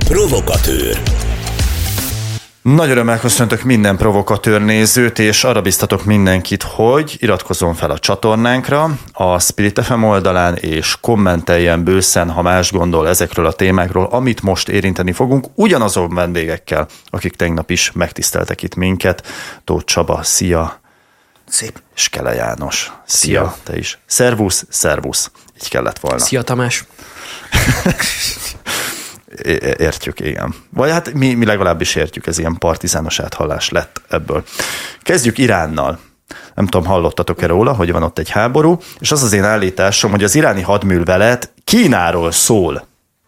Provokatőr. Nagy örömmel köszöntök minden provokatőr nézőt, és arra biztatok mindenkit, hogy iratkozzon fel a csatornánkra, a Spirit FM oldalán, és kommenteljen bőszen, ha más gondol ezekről a témákról, amit most érinteni fogunk, ugyanazon vendégekkel, akik tegnap is megtiszteltek itt minket. Tóth Csaba, szia! Szép. És Kele János, szia! Te is. Szervusz, szervusz. Így kellett volna. Szia, Tamás! Értjük, igen. Vagy hát mi legalábbis értjük, ez ilyen partizános áthallás lett ebből. Kezdjük Iránnal. Nem tudom, hallottatok-e róla, hogy van ott egy háború, és az én állításom, hogy az iráni hadművelet Kínáról szól.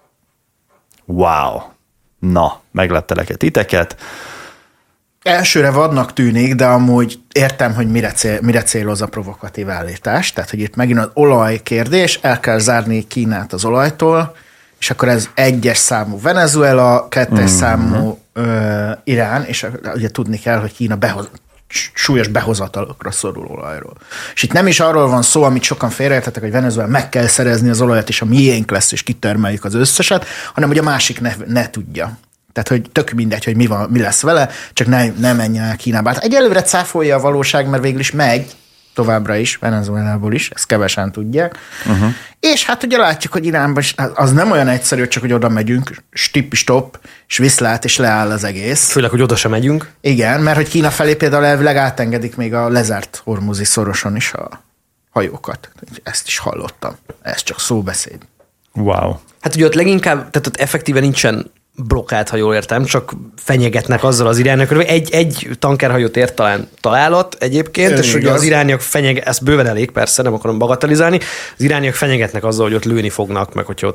Wow! Na, megleptelek titeket. Elsőre vadnak tűnik, de amúgy értem, hogy mire céloz a provokatív állítás. Tehát, hogy itt megint az olaj kérdés, el kell zárni Kínát az olajtól, és akkor ez 1-es számú Venezuela, 2-es számú Irán, és ugye tudni kell, hogy Kína súlyos behozatalokra szorul olajról. És itt nem is arról van szó, amit sokan félreértettek, hogy Venezuela meg kell szerezni az olajat, és a miénk lesz, és kitermeljük az összeset, hanem hogy a másik ne tudja. Tehát, hogy tök mindegy, hogy mi lesz vele, csak ne menjen el Kínába. Hát egyelőre cáfolja a valóság, mert végül is megy, továbbra is, Venezuelából is, ezt kevesen tudják. És hát ugye látjuk, hogy Iránban az nem olyan egyszerű, csak hogy oda megyünk, stop, és viszlát, és leáll az egész. Főleg, hogy oda sem megyünk. Igen, mert hogy Kína felé például elvileg átengedik még a lezárt hormuzi szoroson is a hajókat. Ezt is hallottam. Ez csak szóbeszéd. Wow. Hát ugye ott leginkább, tehát ott effektíve nincsen blokkád, ha jól értem, csak fenyegetnek azzal az iránynak, hogy egy tankerhajót ért talán találat egyébként, és ugye az irániak ezt bőven elég, persze, nem akarom bagatelizálni, az irániak fenyegetnek azzal, hogy ott lőni fognak, meg hogyha ott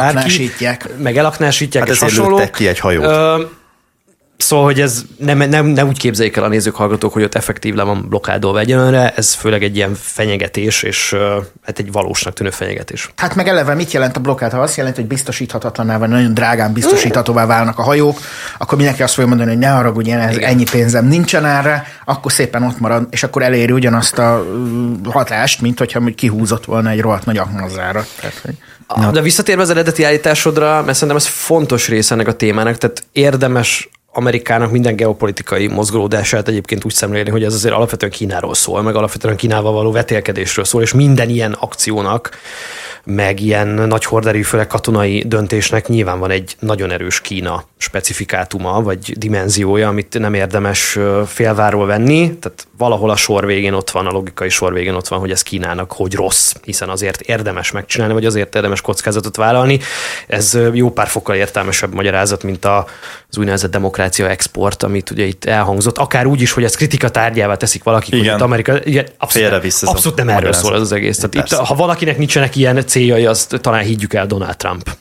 meg elaknásítják, és hasonló. Hát ezért lőttek ki egy hajót. Szóval, hogy ez nem úgy képzeljék el a nézők, hallgatók, hogy ott effektív le van blokkádolva egyenlőre, ez főleg egy ilyen fenyegetés, és hát egy valósnak tűnő fenyegetés. Hát meg eleve mit jelent a blokkád? Ha azt jelenti, hogy biztosíthatatlaná, vagy nagyon drágán biztosíthatóvá válnak a hajók, akkor mindenki azt fogja mondani, hogy ne haragudj, ennyi pénzem nincsen erre, akkor szépen ott marad, és akkor eléri ugyanazt a hatást, mint hogyha kihúzott volna egy rohadt nagy aknazára. De visszatérve az eredeti állításodra, mert szerintem ez fontos része ennek a témának, tehát érdemes Amerikának minden geopolitikai mozgolódását egyébként úgy szemlélni, hogy ez azért alapvetően Kínáról szól, meg alapvetően Kínával való vetélkedésről szól, és minden ilyen akciónak, meg ilyen nagy horderejű, főleg katonai döntésnek nyilván van egy nagyon erős Kína specifikátuma, vagy dimenziója, amit nem érdemes félváról venni, tehát valahol a sor végén ott van, a logikai sor végén ott van, hogy ez Kínának hogy rossz, hiszen azért érdemes megcsinálni, vagy azért érdemes kockázatot vállalni. Ez jó pár fokkal értelmesebb magyarázat, mint az úgynevezett demokrácia export, amit ugye itt elhangzott, akár úgy is, hogy ez kritika tárgyává teszik valaki, hogy itt Amerika, igen, abszolút nem erről szól az egész. Tehát itt, ha valakinek nincsenek ilyen céljai, azt talán higgyük el Donald Trump.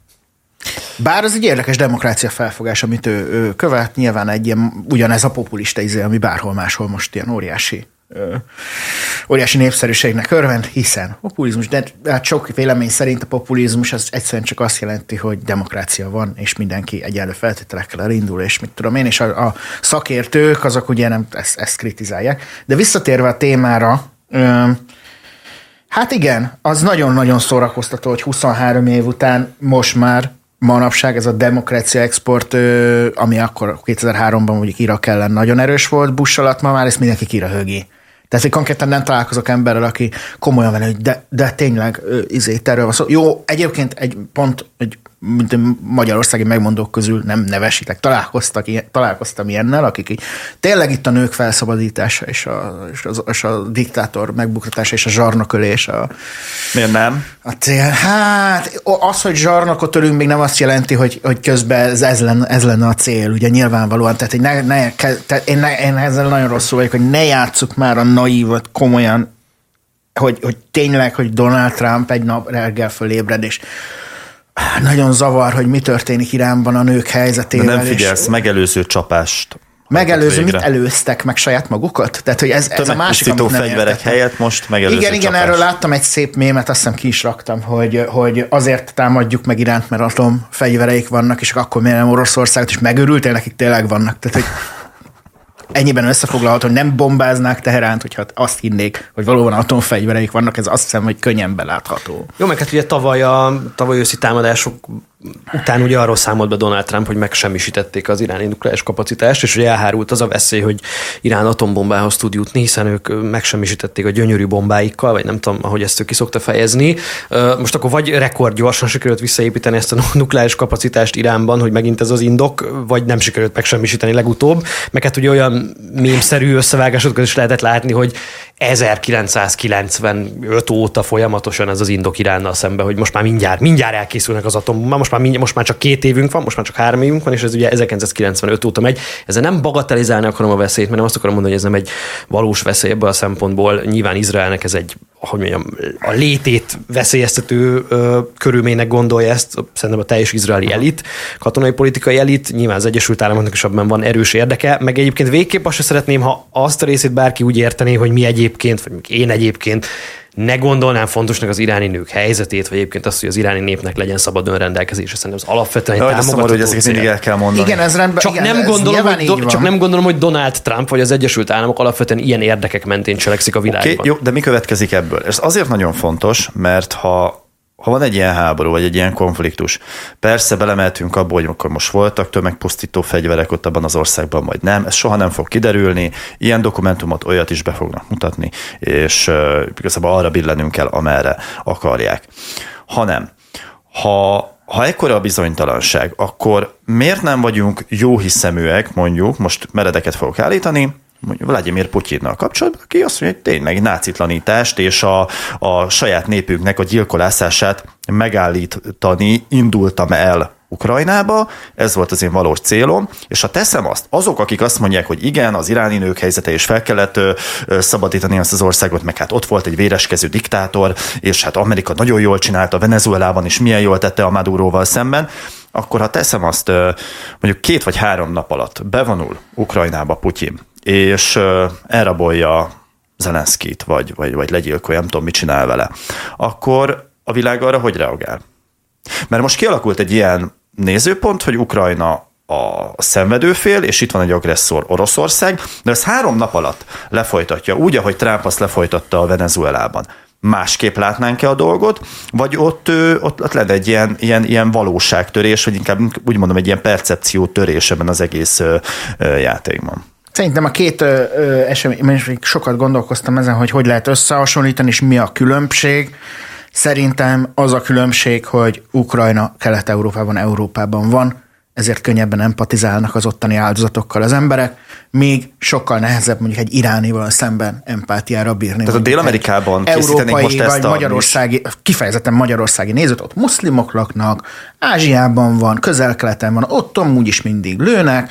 Bár az egy érdekes demokrácia felfogás, amit ő követ, nyilván egy ilyen, ugyanez a populista ami bárhol máshol most ilyen óriási népszerűségnek örvend, hiszen populizmus, de hát sok vélemény szerint a populizmus az egyszerűen csak azt jelenti, hogy demokrácia van, és mindenki egyenlő feltételekkel elindul, és mit tudom én, és a szakértők azok ugye nem ezt kritizálják. De visszatérve a témára, hát igen, az nagyon-nagyon szórakoztató, hogy 23 év után most már manapság ez a demokrácia export, ami akkor 2003-ban mondjuk Irak ellen nagyon erős volt, Bush alatt, ma már ezt mindenki kirahögi. Tehát, hogy konkrétan nem találkozok emberrel, aki komolyan vele, hogy de tényleg erről van szó. Jó, egyébként mint magyarországi megmondók közül nem nevesítek, találkoztam ilyennel, akik így, tényleg itt a nők felszabadítása, és a diktátor megbukratása, és a zsarnokölés. Miért nem? A cél. Hát az, hogy zsarnokot ölünk, még nem azt jelenti, hogy közben ez lenne a cél, ugye nyilvánvalóan. Tehát én ezzel nagyon rosszul vagyok, hogy ne játsszuk már a naívat komolyan, hogy tényleg, hogy Donald Trump egy nap reggel fölébred, és nagyon zavar, hogy mi történik Iránban a nők helyzetével. De nem figyelsz, megelőző csapást. Mit előztek meg saját magukat? Tehát, hogy ez a másik, amit nem fegyverek értettem. helyett most megelőző csapást. Igen, erről láttam egy szép mémet, azt hiszem ki is raktam, hogy azért támadjuk meg Iránt, mert atomfegyvereik vannak, és akkor miért nem Oroszországot, és megörültél, nekik tényleg vannak. Tehát, hogy ennyiben összefoglalható, hogy nem bombáznák Teheránt, hogyha azt hinnék, hogy valóban atomfegyvereik vannak, ez azt hiszem, hogy könnyen belátható. Jó, meg hát ugye tavaly őszi támadások Után ugye arról számolt be Donald Trump, hogy megsemmisítették az iráni nukleáris kapacitást, és hogy elhárult az a veszély, hogy Irán atombombához tud jutni, hiszen ők megsemmisítették a gyönyörű bombáikkal, vagy nem tudom, ahogy ezt ő ki szokta fejezni. Most akkor vagy rekordgyorsan sikerült visszaépíteni ezt a nukleáris kapacitást Iránban, hogy megint ez az indok, vagy nem sikerült megsemmisíteni legutóbb. Meg hát ugye olyan mémszerű összevágásokat is lehetett látni, hogy 1995 óta folyamatosan ez az indok Iránnal szemben, hogy most már mindjárt elkészülnek az atombombák, most már csak 2 évünk van, most már csak 3 évünk van, és ez ugye 1995 óta megy. Ezzel nem bagatelizálni akarom a veszélyt, mert nem azt akarom mondani, hogy ez nem egy valós veszély ebből a szempontból. Nyilván Izraelnek ez egy, ahogy mondjam, a létét veszélyeztető körülménynek gondolja ezt, szerintem a teljes izraeli elit, katonai politikai elit, nyilván az Egyesült Államoknak is abban van erős érdeke, meg egyébként végképp azt sem szeretném, ha azt a részét bárki úgy értené, hogy mi egyébként, vagy én egyébként ne gondolnám fontosnak az iráni nők helyzetét, vagy egyébként azt, hogy az iráni népnek legyen szabad önrendelkezése. Szerintem az alapvetően egy támogatható hogy ezeket mindig el kell mondani. Igen, ez rendben. Csak nem gondolom, hogy Donald Trump vagy az Egyesült Államok alapvetően ilyen érdekek mentén cselekszik a világban. Okay, jó, de mi következik ebből? Ez azért nagyon fontos, mert ha van egy ilyen háború, vagy egy ilyen konfliktus, persze belemeltünk abba, hogy akkor most voltak tömegpusztító fegyverek ott abban az országban, vagy nem, ez soha nem fog kiderülni, ilyen dokumentumot, olyat is be fognak mutatni, és igazából arra billenünk kell, amerre akarják. Hanem, ha ekkora a bizonytalanság, akkor miért nem vagyunk jóhiszeműek, mondjuk, most meredeket fogok állítani, mondjuk Vladimir Putyinnal kapcsolatban, aki azt mondja, hogy tényleg nácitlanítást és a saját népünknek a gyilkolászását megállítani indultam el Ukrajnába, ez volt az én valós célom, és ha teszem azt, azok, akik azt mondják, hogy igen, az iráni nők helyzete, és fel kellett szabadítani azt az országot, meg hát ott volt egy véreskező diktátor, és hát Amerika nagyon jól csinálta, Venezuelában is milyen jól tette a Maduróval szemben, akkor ha teszem azt, mondjuk 2 vagy 3 nap alatt bevonul Ukrajnába Putyin, és elrabolja Zelenszkit, vagy legyilkolja, nem tudom, mit csinál vele, akkor a világ arra hogy reagál? Mert most kialakult egy ilyen nézőpont, hogy Ukrajna a szenvedőfél, és itt van egy agresszor Oroszország, de ez 3 nap alatt lefolytatja, úgy, ahogy Trump azt lefolytatta a Venezuelában. Másképp látnánk-e a dolgot, vagy ott lenne egy ilyen valóságtörés, vagy inkább úgy mondom, egy ilyen percepciótörés ebben az egész játékban. Szerintem a 2 esemény, sokat gondolkoztam ezen, hogy lehet összehasonlítani, és mi a különbség. Szerintem az a különbség, hogy Ukrajna Kelet-Európában, Európában van, ezért könnyebben empatizálnak az ottani áldozatokkal az emberek, még sokkal nehezebb mondjuk egy iránival szemben empátiára bírni. Tehát a Dél-Amerikában készítenénk most ezt vagy magyarországi, kifejezetten magyarországi nézőt, ott muszlimok laknak, Ázsiában van, Közel-Keleten van, ott amúgy is mindig lőnek,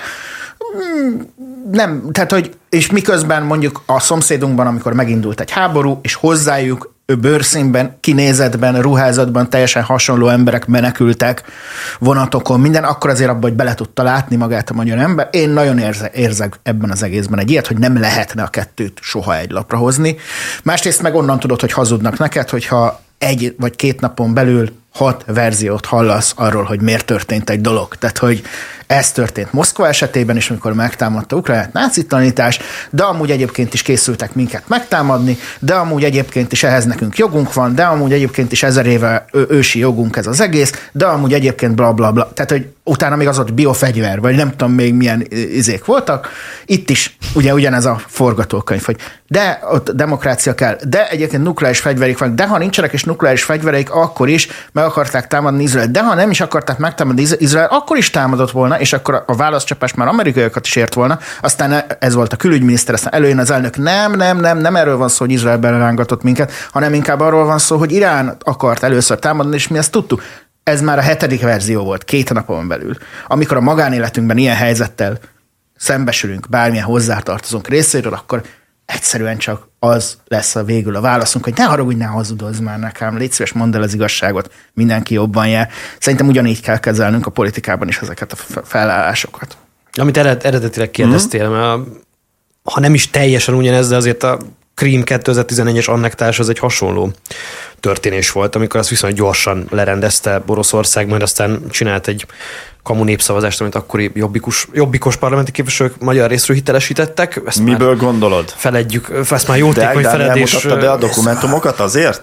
nem, tehát hogy, és miközben mondjuk a szomszédunkban, amikor megindult egy háború, és hozzájuk bőrszínben, kinézetben, ruházatban teljesen hasonló emberek menekültek vonatokon, minden, akkor azért abban, hogy bele tudta látni magát a magyar ember. Én nagyon érzek ebben az egészben egy ilyet, hogy nem lehetne a 2 soha egy lapra hozni. Másrészt meg onnan tudod, hogy hazudnak neked, hogyha 1 vagy 2 napon belül 6 verziót hallasz arról, hogy miért történt egy dolog. Tehát, hogy ez történt Moszkva esetében is, amikor megtámadta Ukrajnát, nácitlanítás, de amúgy egyébként is készültek minket megtámadni, de amúgy egyébként is ehhez nekünk jogunk van, de amúgy egyébként is 1000 éve ősi jogunk ez az egész, de amúgy egyébként bla bla bla. Tehát, hogy utána még az ott biofegyver, vagy nem tudom még milyen izék voltak. Itt is ugye ugyanez a forgatókönyv, hogy de ott demokrácia kell, de egyébként nukleáris fegyvereik van, de ha nincsenek is nukleáris fegyvereik, akkor is meg akarták támadni Izrael, de ha nem is akarták megtámadni Izrael, akkor is támadott volna, és akkor a válaszcsapás már amerikaiakat is ért volna. Aztán ez volt a külügyminiszter, aztán előjön az elnök, nem erről van szó, hogy Izrael belrángatott minket, hanem inkább arról van szó, hogy Irán akart először támadni, és mi ezt tudtuk. Ez már a 7. verzió volt, 2 napon belül. Amikor a magánéletünkben ilyen helyzettel szembesülünk, bármilyen hozzátartozunk részéről, akkor egyszerűen csak az lesz a végül a válaszunk, hogy ne haragudj, ne hazudozz már nekem, légy szíves, mondd el az igazságot, mindenki jobban jár. Szerintem ugyanígy kell kezelnünk a politikában is ezeket a felállásokat. Amit eredetileg kérdeztél, mert ha nem is teljesen ugyanez, de azért a Krím 2011-es annektás az egy hasonló történés volt, amikor azt viszonylag gyorsan lerendezte Oroszország, majd aztán csinált egy kamu népszavazást, amit akkori jobbikos parlamenti képviselők magyar részről hitelesítettek. Ezt miből gondolod? Feledjük, ezt már jótékony feledés. De elmutatta be a dokumentumokat azért?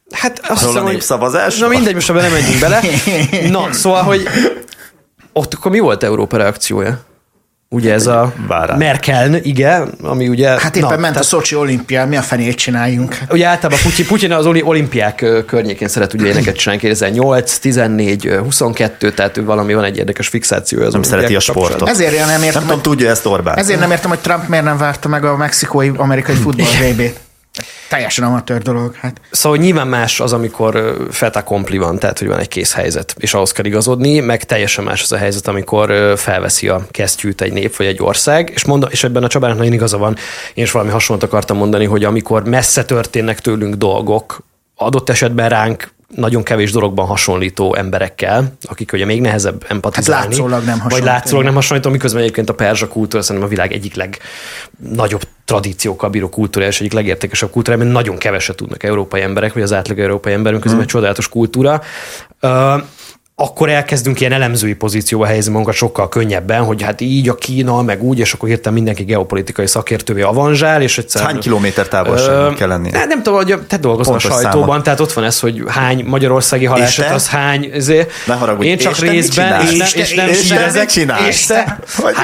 Hát azt hiszem, hogy... népszavazás? Na mindegy, most abban nem menjünk bele. Na, szóval, hogy ott akkor mi volt Európa reakciója? Ugye ez a Merkel, igen, ami ugye... Hát éppen ment a Szocsi olimpián, mi a fenét csináljunk? Ugye általában Putyin az olimpiák környékén szeret ugye éneket csinálni, 2008, 14, 22, tehát valami van egy érdekes fixációja. Az nem szereti a sportot. Ezért nem értem, nem tudja ezt Orbán. Ezért nem értem, hogy Trump miért nem várta meg a mexikói-amerikai futball VB-t. Teljesen amatőr dolog. Hát. Szóval nyilván más az, amikor fait accompli van, tehát hogy van egy kész helyzet, és ahhoz kell igazodni, meg teljesen más az a helyzet, amikor felveszi a kesztyűt egy nép vagy egy ország, és ebben a Csabának nagyon igaza van, én is valami hasonlót akartam mondani, hogy amikor messze történnek tőlünk dolgok, adott esetben ránk nagyon kevés dologban hasonlító emberekkel, akik ugye még nehezebb empatizálni. Hát látszólag nem hasonlító. Vagy látszólag nem hasonlító, miközben egyébként a perzsa kultúra szerintem a világ egyik legnagyobb tradíciókkal bíró kultúra, és egyik legértékesebb kultúra, mert nagyon keveset tudnak európai emberek, vagy az átlag európai emberünk közben egy csodálatos kultúra. Akkor elkezdünk ilyen elemzői pozícióba helyezni magunkat sokkal könnyebben, hogy hát így a Kína, meg úgy, és akkor hirtelen mindenki geopolitikai szakértővé avanzsál, és egyszer... Hány kilométer távolságban kell lenni? Nem tudom, hogy te dolgozol a sajtóban, számot. Tehát ott van ez, hogy hány magyarországi haláleset, az hány... Ne haragudj, én csak részben, és nem sírezek. És te?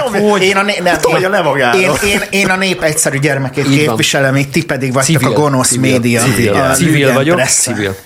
Én a nép egyszerű gyermekét képviselem, így ti pedig vagytok a gonosz média. Civil vagyok. Civil.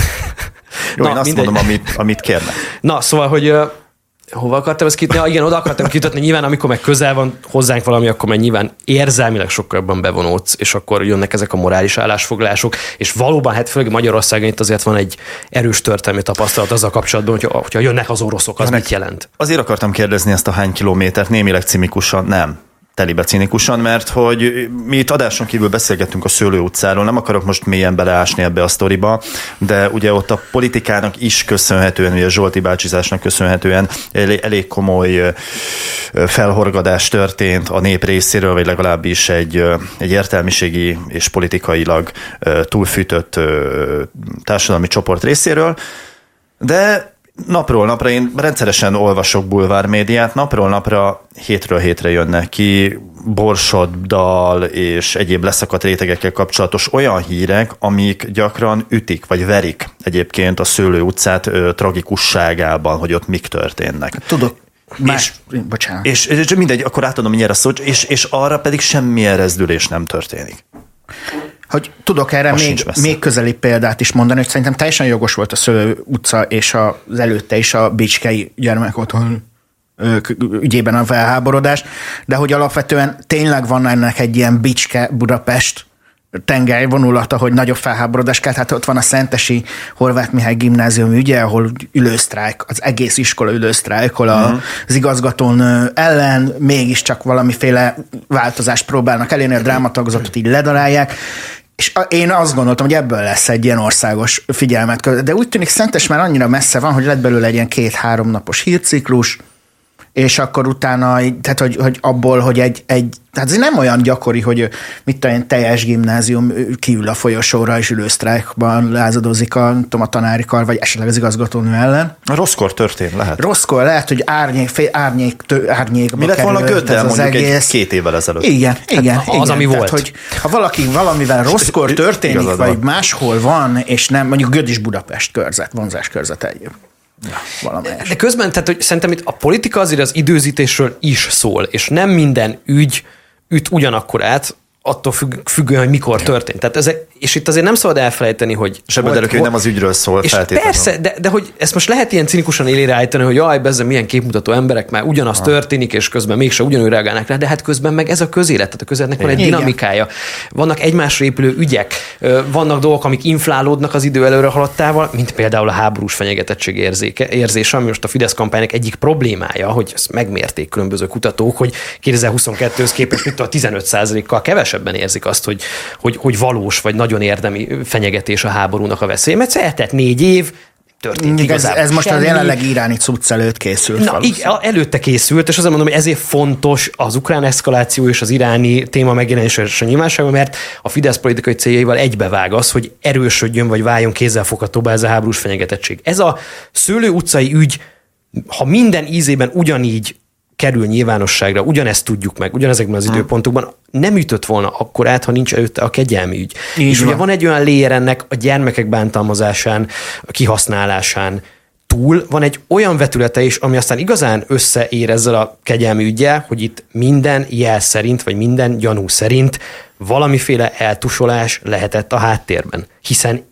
Jó, én azt mondom, amit kérnek. Na, szóval, hogy hova akartam ezt kitni? Igen, oda akartam kitatni. Nyilván, amikor meg közel van hozzánk valami, akkor meg nyilván érzelmileg sokkal jobban bevonódsz, és akkor jönnek ezek a morális állásfoglalások, és valóban, hát főleg Magyarországon itt azért van egy erős történelmi tapasztalat azzal kapcsolatban, hogyha jönnek az oroszok, az mit jelent? Azért akartam kérdezni ezt a hány kilométert, némileg cinikusan, nem. Telibe cinikusan, mert hogy mi itt adáson kívül beszélgettünk a Szőlő utcáról, nem akarok most mélyen beleásni ebbe a sztoriba, de ugye ott a politikának is köszönhetően, ugye a Zsolti bácsizásnak köszönhetően elég komoly felhorgadás történt a nép részéről, vagy legalábbis egy értelmiségi és politikailag túlfűtött társadalmi csoport részéről, de napról napra, én rendszeresen olvasok bulvármédiát, napról napra, hétről hétre jönnek ki Borsoddal és egyéb leszakadt rétegekkel kapcsolatos olyan hírek, amik gyakran ütik, vagy verik egyébként a Szőlő utcát tragikusságában, hogy ott mik történnek. Tudok. Bocsánat. És mindegy, akkor átadom mindjárt a szót, és arra pedig semmilyen rezdülés nem történik. Hogy tudok erre még közeli példát is mondani, hogy szerintem teljesen jogos volt a Szőlő utca és az előtte is a Bicskei gyermekotthon ügyében a felháborodás, de hogy alapvetően tényleg van ennek egy ilyen Bicske-Budapest tengelyvonulata, hogy nagyobb felháborodás kell. Hát ott van a szentesi Horváth Mihály gimnázium ügye, ahol ülősztrájk, az egész iskola ülősztrájkol az igazgatón ellen, mégiscsak valamiféle változást próbálnak elérni, a drámatagozatot így ledarálják, és én azt gondoltam, hogy ebből lesz egy ilyen országos figyelmet. De úgy tűnik Szentes már annyira messze van, hogy lett belőle egy ilyen 2-3 napos hírciklus, és akkor utána, tehát hogy abból, hogy tehát ez nem olyan gyakori, hogy mit tudom én, teljes gimnázium kiül a folyosóra, és ülősztrájkban lázadozik a tanári kar, vagy esetleg az igazgatónő ellen. Rosszkor történt, lehet. Rosszkor lehet, hogy árnyékba mi lett volna Göttel mondjuk egész. 2 évvel ezelőtt? Igen. Az, ami tehát, volt. Hogy ha valaki valamivel rosszkor történik, vagy máshol van, és nem, mondjuk Göd is Budapest körzet, vonzás körzet egyéb. De közben, tehát hogy szerintem itt a politika azért az időzítésről is szól, és nem minden ügy üt ugyanakkor át, attól függően, hogy mikor történt. Tehát és itt azért nem szabad elfelejteni, hogy... hogy nem az ügyről szól feltétlenül. Persze, de hogy ezt most lehet ilyen cinikusan élére állítani, hogy jaj, bezzen milyen képmutató emberek, már ugyanaz történik, és közben mégse ugyanúgy reagálnak rá, de hát közben meg ez a közélet, tehát a közéletnek van egy dinamikája. Vannak egymásra épülő ügyek, vannak dolgok, amik inflálódnak az idő előre haladtával, mint például a háborús fenyegetettség érzése, ami most a Fidesz kampánynak egyik problémája, hogy ezt megmérték különböző kutatók, hogy 2022-höz képest 15%-kal kevesebben érzik azt, hogy valós vagy nagyon érdemi fenyegetés a háborúnak a veszély, mert eltelt 4 év, történt igazából. Ez most az jelenleg iráni cucc előtt készült. Előtte készült, és azért mondom, hogy ezért fontos az ukrán eszkaláció és az iráni téma megjelenése a nyilvánosságban, mert a Fidesz politikai céljaival egybevág az, hogy erősödjön vagy váljon kézzelfoghatóbbá ez a háborús fenyegetettség. Ez a Szőlő utcai ügy, ha minden ízében ugyanígy kerül nyilvánosságra, ugyanezt tudjuk meg, ugyanezekben az időpontokban, nem ütött volna akkor át, ha nincs előtte a kegyelmi ügy. És ugye van egy olyan layer ennek a gyermekek bántalmazásán, a kihasználásán túl, van egy olyan vetülete is, ami aztán igazán összeér ezzel a kegyelmi üggyel, hogy itt minden jel szerint, vagy minden gyanú szerint valamiféle eltusolás lehetett a háttérben. Hiszen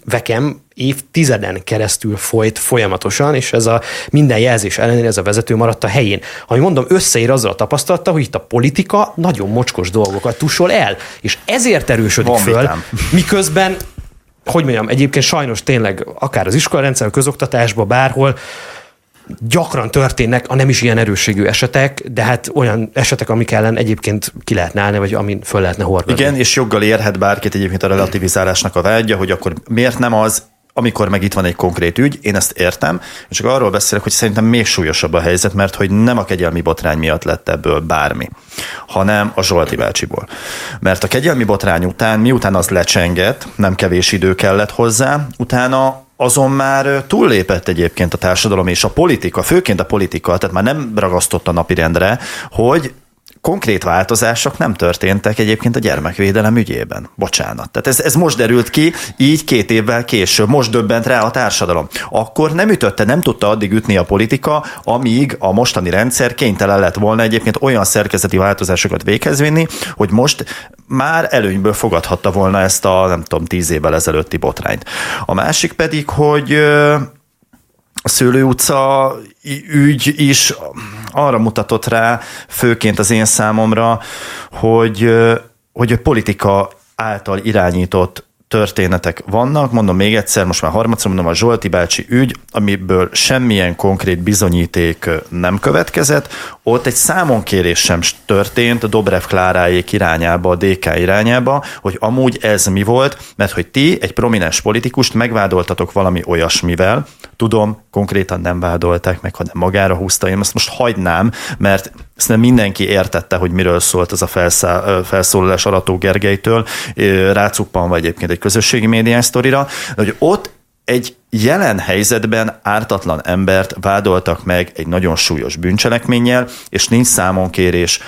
évtizeden keresztül folyt folyamatosan, és ez a minden jelzés ellenére ez a vezető maradt a helyén. Ami mondom, összeér azzal a tapasztalattal, hogy itt a politika nagyon mocskos dolgokat tusol el, és ezért erősödik föl, miközben, hogy mondjam, egyébként sajnos tényleg akár az iskolarendszer, a közoktatásban, bárhol gyakran történnek a nem is ilyen erősségű esetek, de hát olyan esetek, amik ellen egyébként ki lehetne állni, vagy amin föl lehetne horgadni. Igen, és joggal érhet bárkit egyébként a relativizálásnak a vágya, hogy akkor miért nem az, amikor meg itt van egy konkrét ügy, én ezt értem, és csak arról beszélek, hogy szerintem még súlyosabb a helyzet, mert hogy nem a kegyelmi botrány miatt lett ebből bármi, hanem a Zsolti bácsiból. Mert a kegyelmi botrány után, miután az lecsengett, nem kevés idő kellett hozzá, utána azon már túllépett egyébként a társadalom és a politika, főként a politika, tehát már nem ragasztott a napirendre, hogy konkrét változások nem történtek egyébként a gyermekvédelem ügyében. Bocsánat. Tehát ez most derült ki, így 2 évvel később. Most döbbent rá a társadalom. Akkor nem ütötte, nem tudta addig ütni a politika, amíg a mostani rendszer kénytelen lett volna egyébként olyan szerkezeti változásokat véghez vinni, hogy most már előnyből fogadhatta volna ezt a, nem tudom, 10 évvel ezelőtti botrányt. A másik pedig, hogy a Szőlő utca ügy is arra mutatott rá, főként az én számomra, hogy a politika által irányított történetek vannak. Mondom még egyszer, most már harmadszor mondom, a Zsolti bácsi ügy, amiből semmilyen konkrét bizonyíték nem következett. Ott egy számonkérés sem történt Dobrev Kláráék irányába, a DK irányába, hogy amúgy ez mi volt, mert hogy ti egy prominens politikust megvádoltatok valami olyasmivel, tudom, konkrétan nem vádolták meg, hanem magára húzta, én ezt most hagynám, mert szerintem mindenki értette, hogy miről szólt ez a felszólalás Arató Gergelytől, rácuppanva egyébként egy közösségi médiás sztorira, de hogy ott egy jelen helyzetben ártatlan embert vádoltak meg egy nagyon súlyos bűncselekménnyel, és nincs számonkérés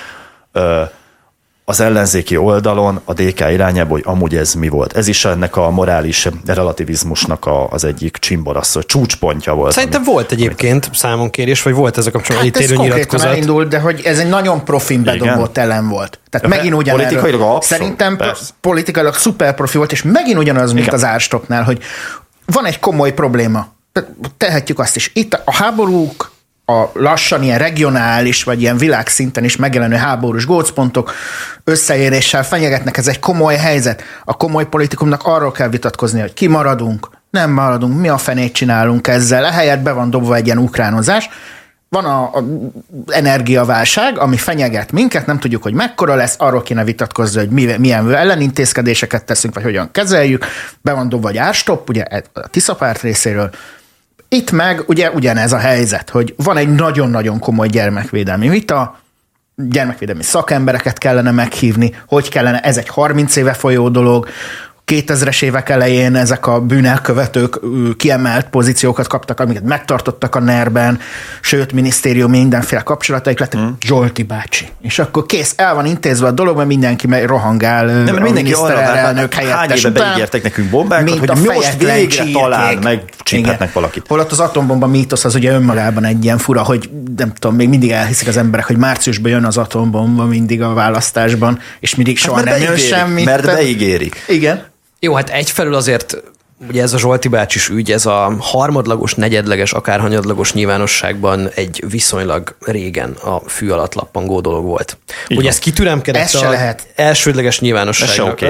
az ellenzéki oldalon a DK irányába, hogy amúgy ez mi volt. Ez is ennek a morális relativizmusnak az egyik csimborasz, csúcspontja volt. Szerintem volt egyébként számonkérés, vagy volt ez a kapcsolatban hát ez konkrétan elindult, de hogy ez egy nagyon profin bedobott elem volt. Tehát megint ugyanerről. Szerintem politikailag szuper profi volt, és megint ugyanaz, mint az Árstopnál, hogy van egy komoly probléma. Tehetjük azt is. Itt a háborúk, a lassan ilyen regionális, vagy ilyen világszinten is megjelenő háborús gócpontok összeéréssel fenyegetnek, ez egy komoly helyzet. A komoly politikumnak arról kell vitatkozni, hogy kimaradunk, nem maradunk, mi a fenét csinálunk ezzel, ehelyett be van dobva egy ilyen ukránozás. Van az energiaválság, ami fenyeget minket, nem tudjuk, hogy mekkora lesz, arról kéne vitatkozni, hogy milyen ellenintézkedéseket teszünk, vagy hogyan kezeljük. Be van dobva egy árstopp, ugye a Tisza párt részéről. Itt meg ugye ugyanez a helyzet, hogy van egy nagyon-nagyon komoly gyermekvédelmi vita, gyermekvédelmi szakembereket kellene meghívni, hogy kellene, ez egy 30 éve folyó dolog, 2000-es évek elején ezek a bűnelkövetők kiemelt pozíciókat kaptak, amiket megtartottak a NER-ben, sőt, minisztérium mindenféle kapcsolataik lettek, Zsolti bácsi. És akkor kész, el van intézve a dolog, mert mindenki rohangál nem, a miniszterelnök helyettes után. Beígértek nekünk bombákat, hogy most végre talán megcsíphetnek valakit. Holott az atombomba mítosz az ugye önmagában egy ilyen fura, hogy nem tudom, még mindig elhiszik az emberek, hogy márciusban jön az atombomba mindig a választásban, és mindig soha nem jön semmi. Mert beígérik. Igen. Jó, hát egyfelől azért ugye ez a Zsolti bácsis ügy, ez a harmadlagos, negyedleges, akár hanyadlagos nyilvánosságban egy viszonylag régen a fű alatt lappangó dolog volt. Ugye ez kitüremkedett ez se lehet. Elsődleges nyilvánosságnak.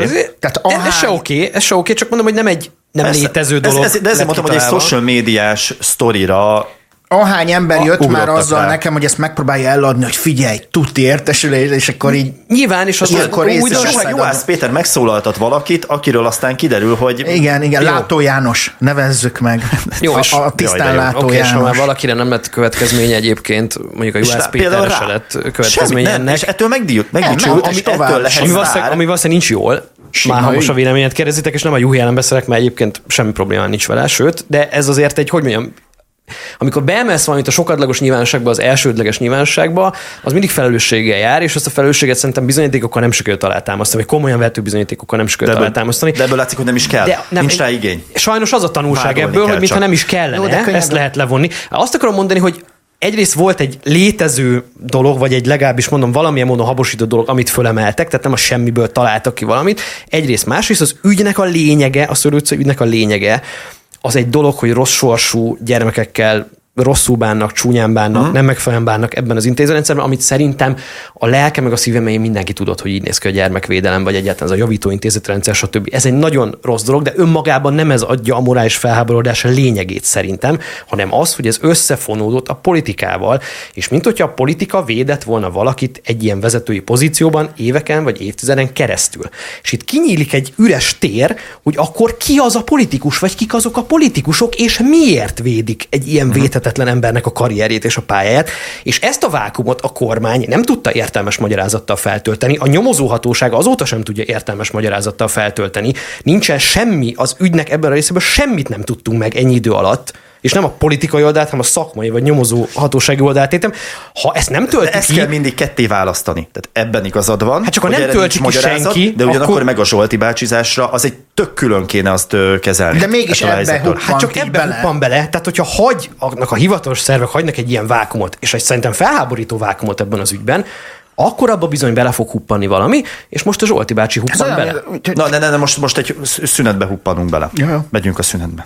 Ez se oké, csak mondom, hogy nem létező dolog. De ezért mondtam, hogy egy social médiás sztorira ahány ember jött már azzal nekem, hogy ezt megpróbálja eladni, hogy figyelj, tuti értesülés, és akkor így... Nyilván, és az újdonság. Juhász Péter megszólaltat valakit, akiről aztán kiderül, hogy... Igen, jó. Látó János, nevezzük meg. Jó, a tisztán Látó János. És ha már valakire nem lett következménye egyébként, mondjuk a Juhász Péterre se lett következménye ennek. És ettől megdicsült, és ettől lehet szár. Ami valószínűleg nincs jól, már ha most a véleményet kérdezitek, és nem a Juhi ellen beszélek, mert egyébként semmi probléma nincs vele, sőt, de ez azért egy, hogy mondjam, amikor beemelsz valamit a sokadlagos nyilvánosságba, az elsődleges nyilvánosságba, az mindig felelősséggel jár, és azt a felelősséget szerintem bizonyítékokkal nem sikerült alátámasztani, vagy komolyan vehető bizonyítékokkal nem sikerült alátámasztani. De ebből látszik, hogy nem is kell. Nincs rá igény. Sajnos az a tanulság ebből, hogy mintha nem is kellene, ezt lehet levonni. Azt akarom mondani, hogy egyrészt volt egy létező dolog, vagy egy legalábbis mondom valamilyen módon habosító dolog, amit fölemeltek, tehát nem a semmiből találtak ki valamit. Egyrészt, másrészt az ügynek a lényege, a Szőlő utcai ügynek a lényege, az egy dolog, hogy rossz sorsú gyermekekkel rosszul bánnak, csúnyán bánnak, nem megfelelően bánnak ebben az intézőrendszerben, amit szerintem a lelke meg a szíve mélyén mindenki tudott, hogy így néz ki a gyermekvédelem, vagy egyáltalán ez a javító intézetrendszer, stb. Ez egy nagyon rossz dolog, de önmagában nem ez adja a morális felháborodás lényegét szerintem, hanem az, hogy ez összefonódott a politikával, és mint hogyha a politika védett volna valakit egy ilyen vezetői pozícióban éveken vagy évtizeden keresztül. És itt kinyílik egy üres tér, hogy akkor ki az a politikus, vagy kik azok a politikusok, és miért védik egy ilyen védhetetlen embernek a karrierjét és a pályáját, és ezt a vákuumot a kormány nem tudta értelmes magyarázattal feltölteni, a nyomozóhatóság azóta sem tudja értelmes magyarázattal feltölteni, nincsen semmi az ügynek ebben a részében, semmit nem tudtunk meg ennyi idő alatt, és nem a politikai oldalt, hanem a szakmai vagy nyomozó hatósági oldalt értem. Ha ezt nem tölti ezt ki... kell mindig ketté választani. Tehát ebben igazad van. Hát csak ha nem tölti ki senki, de ugyanakkor meg a Zsolti bácsizásra az egy tök külön kéne azt kezelni. De mégis ebbe huppan bele. Tehát, hogyha a hivatalos szervek hagynak egy ilyen vákumot, és egy szerintem felháborító vákumot ebben az ügyben, akkor abba bizony bele fog huppanni valami, és most a Zsolti bácsi huppan bele. Na, most egy szünetbe huppanunk bele. Ja. Megyünk a szünetbe.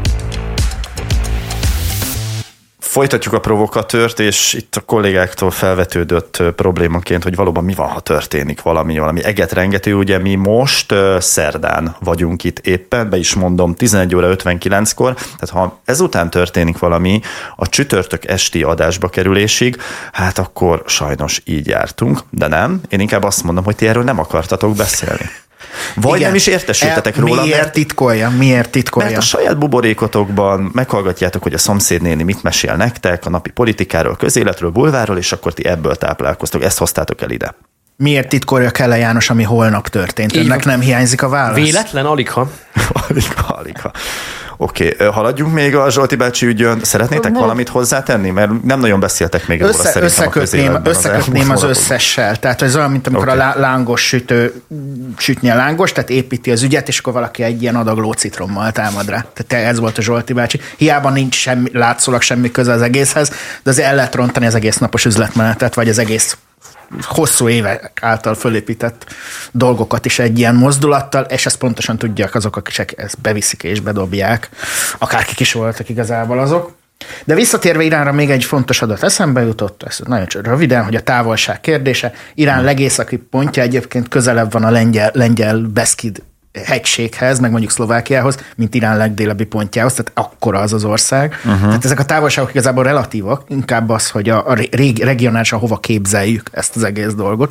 Folytatjuk a provokatőrt, és itt a kollégáktól felvetődött problémaként, hogy valóban mi van, ha történik valami egetrengető. Ugye mi most szerdán vagyunk itt éppen, be is mondom, 11 óra 59-kor, tehát ha ezután történik valami a csütörtök esti adásba kerülésig, hát akkor sajnos így jártunk, de nem. Én inkább azt mondom, hogy ti erről nem akartatok beszélni. Vagy igen, nem is értesültetek róla. Miért titkolja? Mert a saját buborékotokban meghallgatjátok, hogy a szomszédnéni mit mesél nektek a napi politikáról, közéletről, bulvárról, és akkor ti ebből táplálkoztok. Ezt hoztátok el ide. Miért titkolja Kelle János, ami holnap történt? Önnek nem hiányzik a válasz? Véletlen, aligha. Aligha. Oké, haladjunk még a Zsolti bácsi ügyön. Szeretnétek valamit hozzátenni? Mert nem nagyon beszéltek még róla szerintem összekötném az összessel. Tehát ez olyan, mint amikor a lángos sütő sütni a lángos, tehát építi az ügyet, és akkor valaki egy ilyen adag lócitrommal támad rá. Tehát ez volt a Zsolti bácsi. Hiába nincs látszólag semmi köze az egészhez, de azért el lehet rontani az egész napos üzletmenetet, vagy az egész hosszú évek által fölépített dolgokat is egy ilyen mozdulattal, és ezt pontosan tudják azok, akik ezt beviszik és bedobják, akárkik is voltak igazából azok. De visszatérve Iránra még egy fontos adat eszembe jutott, ez nagyon röviden, hogy a távolság kérdése. Irán legészaki pontja egyébként közelebb van a lengyel Beszkid hegységhez, meg mondjuk Szlovákiához, mint Irán legdélebbi pontjához, tehát akkora az ország. Tehát ezek a távolságok igazából relatívak, inkább az, hogy a regionálisan hova képzeljük ezt az egész dolgot.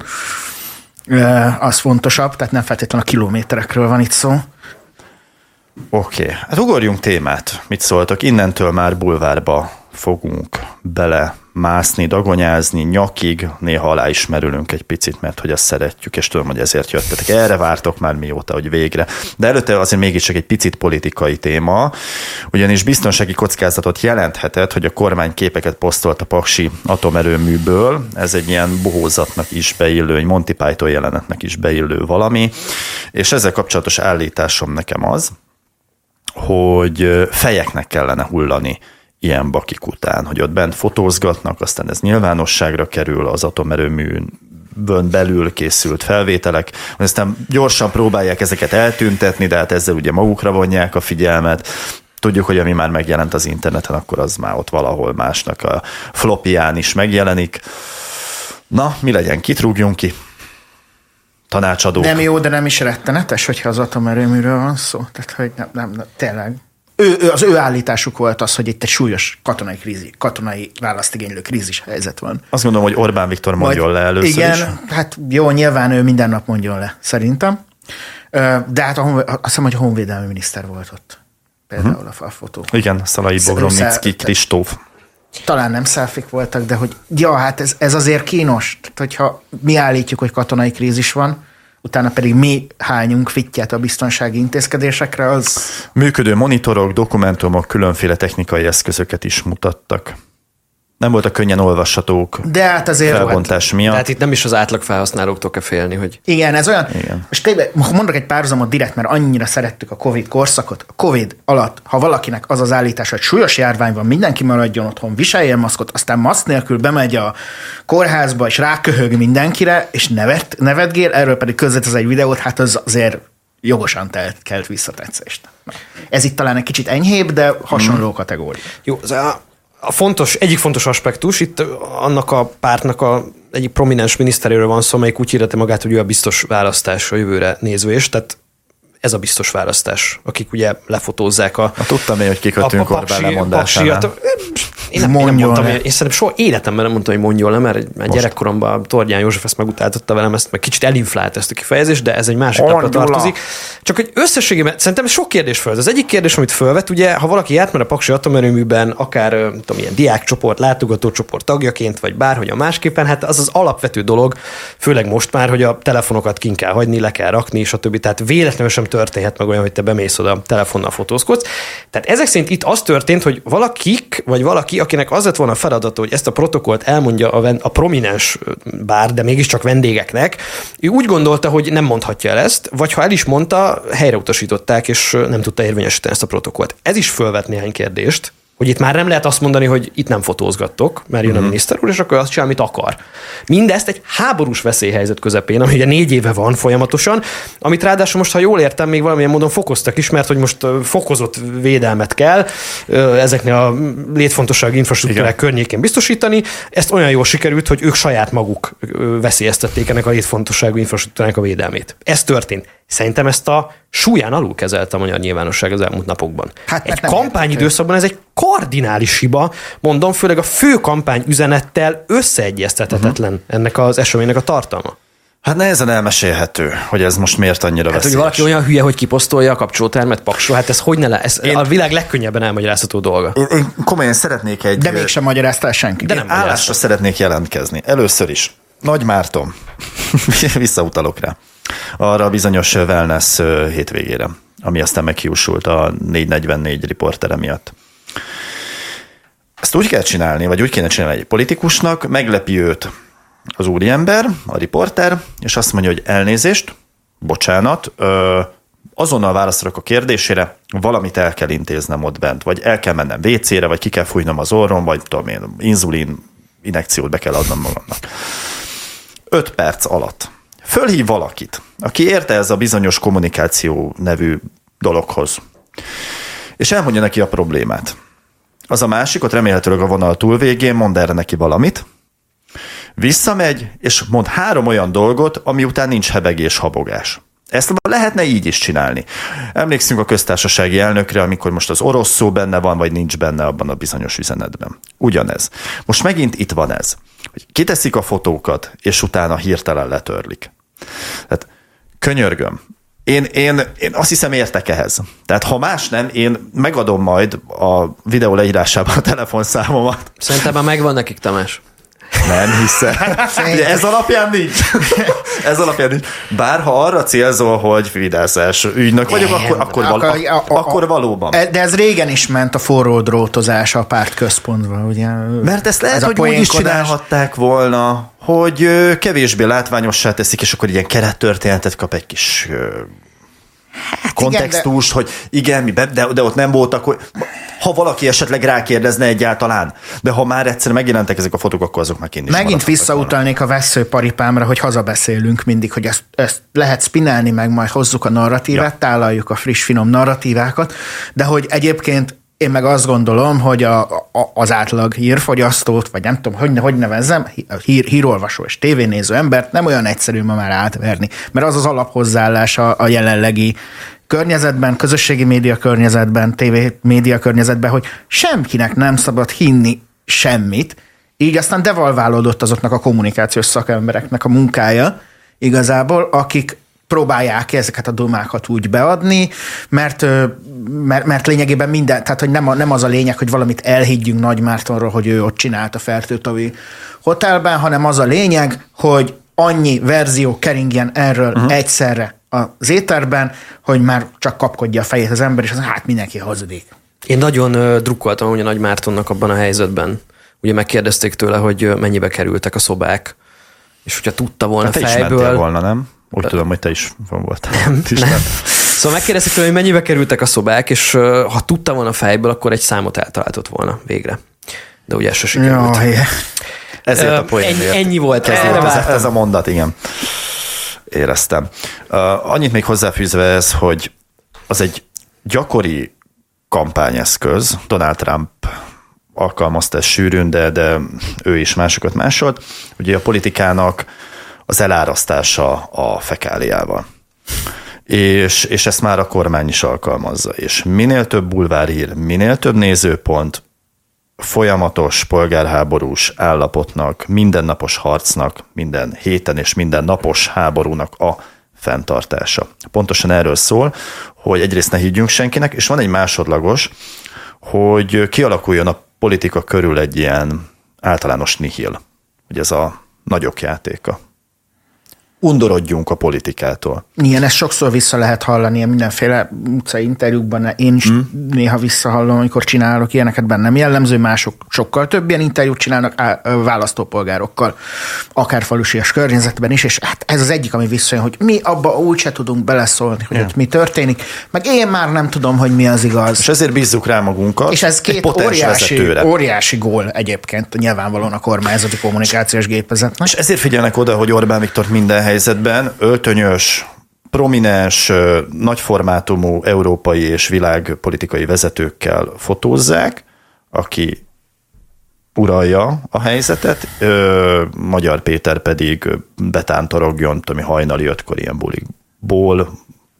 Az fontosabb, tehát nem feltétlenül a kilométerekről van itt szó. Oké, hát ugorjunk témát. Mit szóltok? Innentől már bulvárba fogunk bele mászni, dagonyázni, nyakig, néha alá is merülünk egy picit, mert hogy azt szeretjük, és tudom, hogy ezért jöttetek. Erre vártok már mióta, hogy végre. De előtte azért mégiscsak egy picit politikai téma, ugyanis biztonsági kockázatot jelenthetett, hogy a kormány képeket posztolt a paksi atomerőműből. Ez egy ilyen bohózatnak is beillő, egy Monty Python jelenetnek is beillő valami, és ezzel kapcsolatos állításom nekem az, hogy fejeknek kellene hullani ilyen bakik után, hogy ott bent fotózgatnak, aztán ez nyilvánosságra kerül, az atomerőműn belül készült felvételek, aztán gyorsan próbálják ezeket eltüntetni, de hát ezzel ugye magukra vonják a figyelmet. Tudjuk, hogy ami már megjelent az interneten, akkor az már ott valahol másnak a flopján is megjelenik. Na, mi legyen? Kit rúgjunk ki? Tanácsadók. Nem jó, de nem is rettenetes, hogyha az atomerőműről van szó. Tehát, hogy nem tényleg. Az ő állításuk volt az, hogy itt egy súlyos katonai választigénylő krízis helyzet van. Azt gondolom, hogy Orbán Viktor mondjon le először igen, is. Hát jó, nyilván ő minden nap mondjon le, szerintem. De hát azt hiszem, hogy a honvédelmi miniszter volt ott. Például a fotó. Igen, Szalai Bogrovnicki Kristóf. Talán nem szelfik voltak, de hogy ja, hát ez azért kínos. Tehát, hogyha mi állítjuk, hogy katonai krízis van, utána pedig mi hányunk fittyet a biztonsági intézkedésekre, az... Működő monitorok, dokumentumok, különféle technikai eszközöket is mutattak. Nem voltak könnyen olvashatók de hát azért felbontás miatt. Tehát itt nem is az átlag felhasználóktól kell félni, hogy... Igen, ez olyan... Igen. Most tényleg mondok egy párhuzamot direkt, mert annyira szerettük a Covid korszakot. A Covid alatt, ha valakinek az az állítás, hogy súlyos járvány van, mindenki maradjon otthon, viseljen maszkot, aztán maszk nélkül bemegy a kórházba, és ráköhög mindenkire, és nevetgél, erről pedig közvetít egy videót, hát az azért jogosan kelt visszatetszést. Ez itt talán egy kicsit enyhébb, de hasonló kategória. Jó, egyik fontos aspektus, itt annak a pártnak egyik prominens miniszteréről van szó, amelyik úgy hirdette magát, hogy ő a biztos választás a jövőre nézvés, tehát ez a biztos választás, akik ugye lefotózzák tudtam én, hogy kikötünk Orbán lemondásánál. Én nem mondtam, én szerintem soha életemben nem mondtam, hogy mondjon le, mert gyerekkoromban Tordján József ezt megutáltotta velem, ezt meg kicsit elinflált ezt a kifejezést, de ez egy másik napra tartozik. Csak hogy összességében szerintem sok kérdés föl. Az egyik kérdés, amit fölvet, ugye, ha valaki átmer a Paksi atomerőműben, akár tudom, ilyen diákcsoport, látogatócsoport tagjaként, vagy bárhogyan másképpen, hát az az alapvető dolog, főleg most már, hogy a telefonokat kint kell hagyni, le kell rakni, stb. Tehát véletlenül sem történhet meg olyan, hogy te bemész oda telefonnal fotózkodsz. Tehát ezek szerint itt az történt, hogy valaki, akinek az lett volna a feladata, hogy ezt a protokollt elmondja a prominens bár, de mégiscsak vendégeknek, ő úgy gondolta, hogy nem mondhatja el ezt, vagy ha el is mondta, helyreutasították, és nem tudta érvényesíteni ezt a protokollt. Ez is fölvet néhány kérdést, hogy itt már nem lehet azt mondani, hogy itt nem fotózgattok, mert jön a miniszter úr, és akkor azt csinál, amit akar. Mindezt egy háborús veszélyhelyzet közepén, ami ugye 4 éve van folyamatosan, amit ráadásul most, ha jól értem, még valamilyen módon fokoztak is, mert hogy most fokozott védelmet kell ezeknél a létfontosságú infrastruktúrák környékén biztosítani. Ezt olyan jól sikerült, hogy ők saját maguk veszélyeztették ennek a létfontosságú infrastruktúrának a védelmét. Ez történt. Szerintem ezt a súlyán alul kezelte a magyar nyilvánosság az elmúlt napokban. Hát, egy kampányidőszakban ez egy kardinális hiba, mondom, főleg a fő kampány üzenettel összeegyeztethetetlen ennek az eseménynek a tartalma. Hát nehezen elmesélhető, hogy ez most miért annyira veszélyes. Hogy valaki olyan hülye, hogy kiposztolja a kapcsolótermet Paksról, hát ez hogy ne ez a világ legkönnyebben elmagyarázható dolga. Én komolyan szeretnék de mégsem magyarázta senki. De nem állásra szeretnék jelentkezni. Először is. Nagy Márton. Visszautalok rá. Arra a bizonyos wellness hétvégére, ami aztán meghiúsult a 444 riportere miatt. Ezt úgy kell csinálni, vagy úgy kéne csinálni egy politikusnak, meglepi őt az úriember, a riporter, és azt mondja, hogy elnézést, bocsánat, azonnal válaszolok a kérdésére, valamit el kell intéznem ott bent, vagy el kell mennem WC-re, vagy ki kell fújnom az orrom, vagy tudom én, inzulin injekciót be kell adnom magamnak. 5 perc alatt fölhív valakit, aki érte ez a bizonyos kommunikáció nevű dologhoz, és elmondja neki a problémát. Az a másik, ott remélhetőleg a vonal túlvégén mond erre neki valamit, visszamegy, és mond 3 olyan dolgot, ami után nincs hebegés, habogás. Ezt lehetne így is csinálni. Emlékszünk a köztársasági elnökre, amikor most az orosz szó benne van, vagy nincs benne abban a bizonyos üzenetben. Ugyanez. Most megint itt van ez. Hogy kiteszik a fotókat, és utána hirtelen letörlik. Tehát könyörgöm. Én azt hiszem értek ehhez. Tehát ha más nem, én megadom majd a videó leírásában a telefonszámomat. Szerintem már megvan nekik, Tamás. Nem hiszem. Ez alapján nincs. Ez alapján nincs. Bár ha arra célzol, hogy Fideszes ügynök vagyok, akkor valóban. De ez régen is ment a forró drótozás a párt központban, ugye? Mert ezt lehet, hogy úgy is csinálhatták volna, hogy kevésbé látványossá teszik, és akkor ilyen kerettörténetet kap egy kis kontextus, hogy igen, de ott nem voltak, hogy ha valaki esetleg rákérdezne egyáltalán, de ha már egyszer megjelentek ezek a fotók, akkor azok már kint is megint visszautalnék a vesszőparipámra, hogy hazabeszélünk mindig, hogy ezt lehet spinálni, meg majd hozzuk a narratívát, tálaljuk a friss, finom narratívákat, de hogy egyébként én meg azt gondolom, hogy az átlag hírfogyasztót, vagy nem tudom, hogy nevezzem, hírolvasó és tévénéző embert nem olyan egyszerű ma már átverni, mert az az alaphozzáállás a jelenlegi környezetben, közösségi média környezetben, tévé média környezetben, hogy senkinek nem szabad hinni semmit, így aztán devalválódott azoknak a kommunikációs szakembereknek a munkája igazából, akik próbálják ezeket a dumákat úgy beadni, mert lényegében minden, tehát hogy nem az a lényeg, hogy valamit elhiggyünk Nagy Mártonról, hogy ő ott csinálta Fertőtavi hotelben, hanem az a lényeg, hogy annyi verzió keringjen erről egyszerre az éterben, hogy már csak kapkodja a fejét az ember, és az hát mindenki hazudik. Én nagyon drukkoltam ugye Nagy Mártonnak abban a helyzetben. Ugye megkérdezték tőle, hogy mennyibe kerültek a szobák, és hogyha tudta volna te fejből... Te is mentél volna, nem? Úgy tudom, hogy te is voltál. Nem. Szóval megkérdezték tőle, hogy mennyibe kerültek a szobák, és ha tudta volna fejből, akkor egy számot eltaláltott volna végre. De ugye se sikerült. Ezért a poén. Ennyi volt ez a mondat, igen. Éreztem. Annyit még hozzáfűzve ez, hogy az egy gyakori kampányeszköz. Donald Trump alkalmazta ezt sűrűn, de ő is másokat másolt. Ugye a politikának az elárasztása a fekáliával. És ezt már a kormány is alkalmazza. És minél több bulvárhír, minél több nézőpont, folyamatos polgárháborús állapotnak, mindennapos harcnak, minden héten és minden napos háborúnak a fenntartása. Pontosan erről szól, hogy egyrészt ne higgyünk senkinek, és van egy másodlagos, hogy kialakuljon a politika körül egy ilyen általános nihil, hogy ez a nagyok játéka. Undorodjunk a politikától. Igen, ezt sokszor vissza lehet hallani mindenféle utcai interjúkban. Én is néha visszahallom, amikor csinálok ilyeneket, bennem jellemző, mások sokkal több ilyen interjút csinálnak választópolgárokkal, akár falusias környezetben is, és hát ez az egyik, ami visszajön, hogy mi abba úgy se tudunk beleszólni, hogy ott mi történik, meg én már nem tudom, hogy mi az igaz. És ezért bízzuk rá magunkat. És ez két óriási gól egyébként nyilvánvalóan a kormányzati kommunikációs gépezetnek. És ezért figyelnek oda, hogy Orbán Viktor minden helyzetben öltönyös, prominens, nagyformátumú európai és világpolitikai vezetőkkel fotózzák, aki uralja a helyzetet, Magyar Péter pedig betántorogjon, ami hajnali 5-kor ilyen bulikból,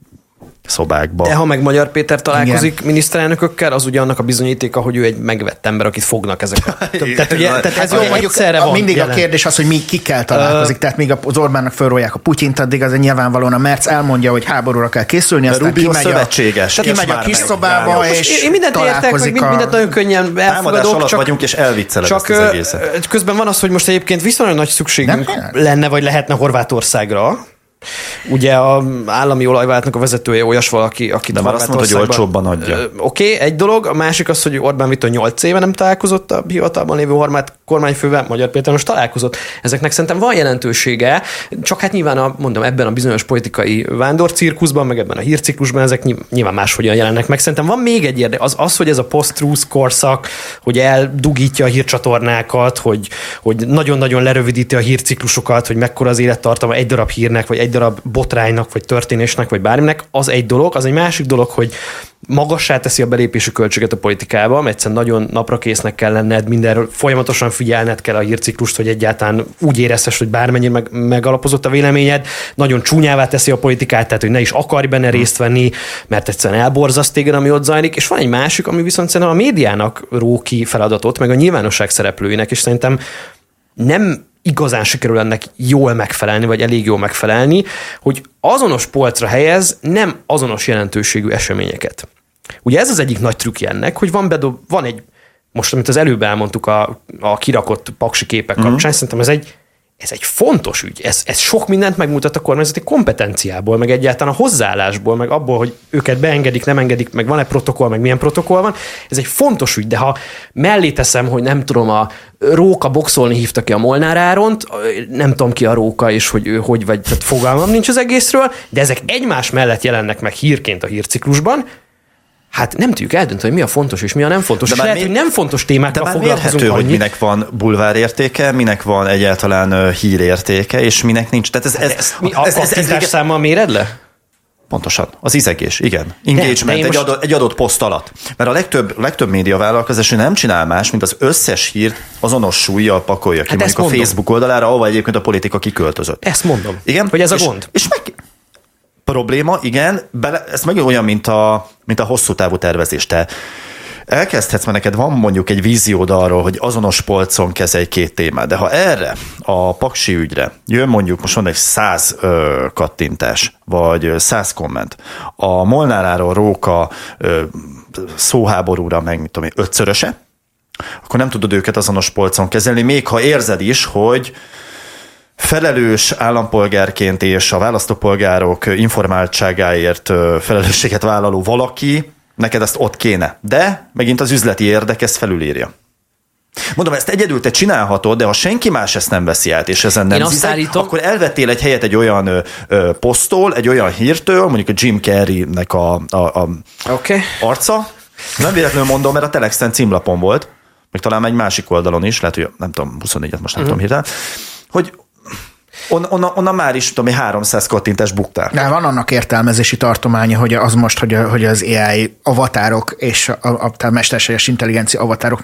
szobákba. De ha meg Magyar Péter találkozik miniszterelnökökkel, az ugye annak a bizonyítéka, hogy ő egy megvett ember, akit fognak ezek. Tehát ez jó, egyszerre van. Mindig jelen. A kérdés az, hogy kikkel találkozik. Tehát míg az Orbánnak fölrólják a Putyint, addig az nyilvánvalóan a Merz elmondja, hogy háborúra kell készülni, aztán kimegy a kis szobába, és én mindent értek, meg mindent nagyon könnyen elfogadok. Csak vagyunk, és elvicceled ezt az egészet. Közben van az, hogy most egyébként viszonylag nagy szükségünk lenne, vagy lehetne Horvátországra. Ugye az állami olajvállalatnak a vezetője olyas valaki, aki de már azt mondta, hogy olcsóbban adja. Oké, egy dolog. A másik az, hogy Orbán Viktor 8 éve nem találkozott a hivatalban lévő horvát kormányfővel, Magyar Péter most találkozott. Ezeknek szerintem van jelentősége, csak hát nyilván mondom, ebben a bizonyos politikai vándorcirkuszban, meg ebben a hírciklusban ezek nyilván máshogyan jelennek meg. Szerintem van még egy érdekes, az, hogy ez a post-truth korszak, hogy eldugítja a hírcsatornákat, hogy nagyon-nagyon lerövidíti a hírciklusokat, hogy mekkora az élettartama egy darab hírnek, vagy egy darab botránynak, vagy történésnek, vagy bárminek, az egy dolog. Az egy másik dolog, hogy magassá teszi a belépési költséget a politikába, mert egyszerűen nagyon naprakésznek kell lenned, mindenről folyamatosan figyelned kell a hírciklust, hogy egyáltalán úgy éreztes, hogy bármennyire megalapozott a véleményed, nagyon csúnyává teszi a politikát, tehát hogy ne is akarj benne részt venni, mert egyszerűen elborzaszt téged, ami ott zajlik, és van egy másik, ami viszont szerintem a médiának ró ki feladatot, meg a nyilvánosság szereplőinek, és szerintem nem igazán sikerül ennek jól megfelelni, vagy elég jól megfelelni, hogy azonos polcra helyez nem azonos jelentőségű eseményeket. Ugye ez az egyik nagy trükkje ennek, hogy van egy, most amit az előbb elmondtuk a kirakott paksi képek kapcsán, szerintem ez egy fontos ügy. Ez sok mindent megmutat a kormányzati kompetenciából, meg egyáltalán a hozzáállásból, meg abból, hogy őket beengedik, nem engedik, meg van-e protokoll, meg milyen protokoll van. Ez egy fontos ügy, de ha mellé teszem, hogy nem tudom, a Róka boxolni hívta ki a Molnár Áront, nem tudom ki a Róka, és hogy ő hogy vagy, tehát fogalmam nincs az egészről, de ezek egymás mellett jelennek meg hírként a hírciklusban, hát nem tudjuk eldönteni, hogy mi a fontos és mi a nem fontos. És lehet, hogy nem fontos témákkal foglalkozunk. De mérhető, hogy minek van bulvárértéke, minek van egyáltalán hírértéke, és minek nincs. Tehát ez 10-es számmal méred le? Pontosan. Az izegés, igen. Engagement egy adott poszt alatt. Mert a legtöbb médiavállalkozás nem csinál más, mint az összes hírt azonos súllyal pakolja ki, mondjuk a Facebook oldalára, ahol egyébként a politika kiköltözött. Ezt mondom, igen? hogy ez a gond. És probléma, igen, ez megint olyan, mint a hosszú távú tervezés. Te elkezdhetsz, mert neked van mondjuk egy víziód arról, hogy azonos polcon kezelj 2 témát, de ha erre a paksi ügyre jön mondjuk, most van egy 100 kattintás, vagy 100 komment, a Molnáráról Róka szóháborúra meg, mit tudom én, 5-szöröse, akkor nem tudod őket azonos polcon kezelni, még ha érzed is, hogy felelős állampolgárként és a választópolgárok informáltságáért felelősséget vállaló valaki, neked ezt ott kéne. De megint az üzleti érdek ezt felülírja. Mondom, ezt egyedül te csinálhatod, de ha senki más ezt nem veszi át, és ezen nem zizeg, akkor elvettél egy helyet egy olyan poszttól, egy olyan hírtől, mondjuk a Jim Carrey-nek a arca. Nem véletlenül mondom, mert a Telexen címlapon volt, meg talán egy másik oldalon is, lehet, hogy nem tudom, 24-et most nem tudom hirtelen, hogy onnan már is, tudom, 300 kattintás buktál. De van annak értelmezési tartománya, hogy az most, hogy az AI avatárok és a mesterséges intelligencia avatárok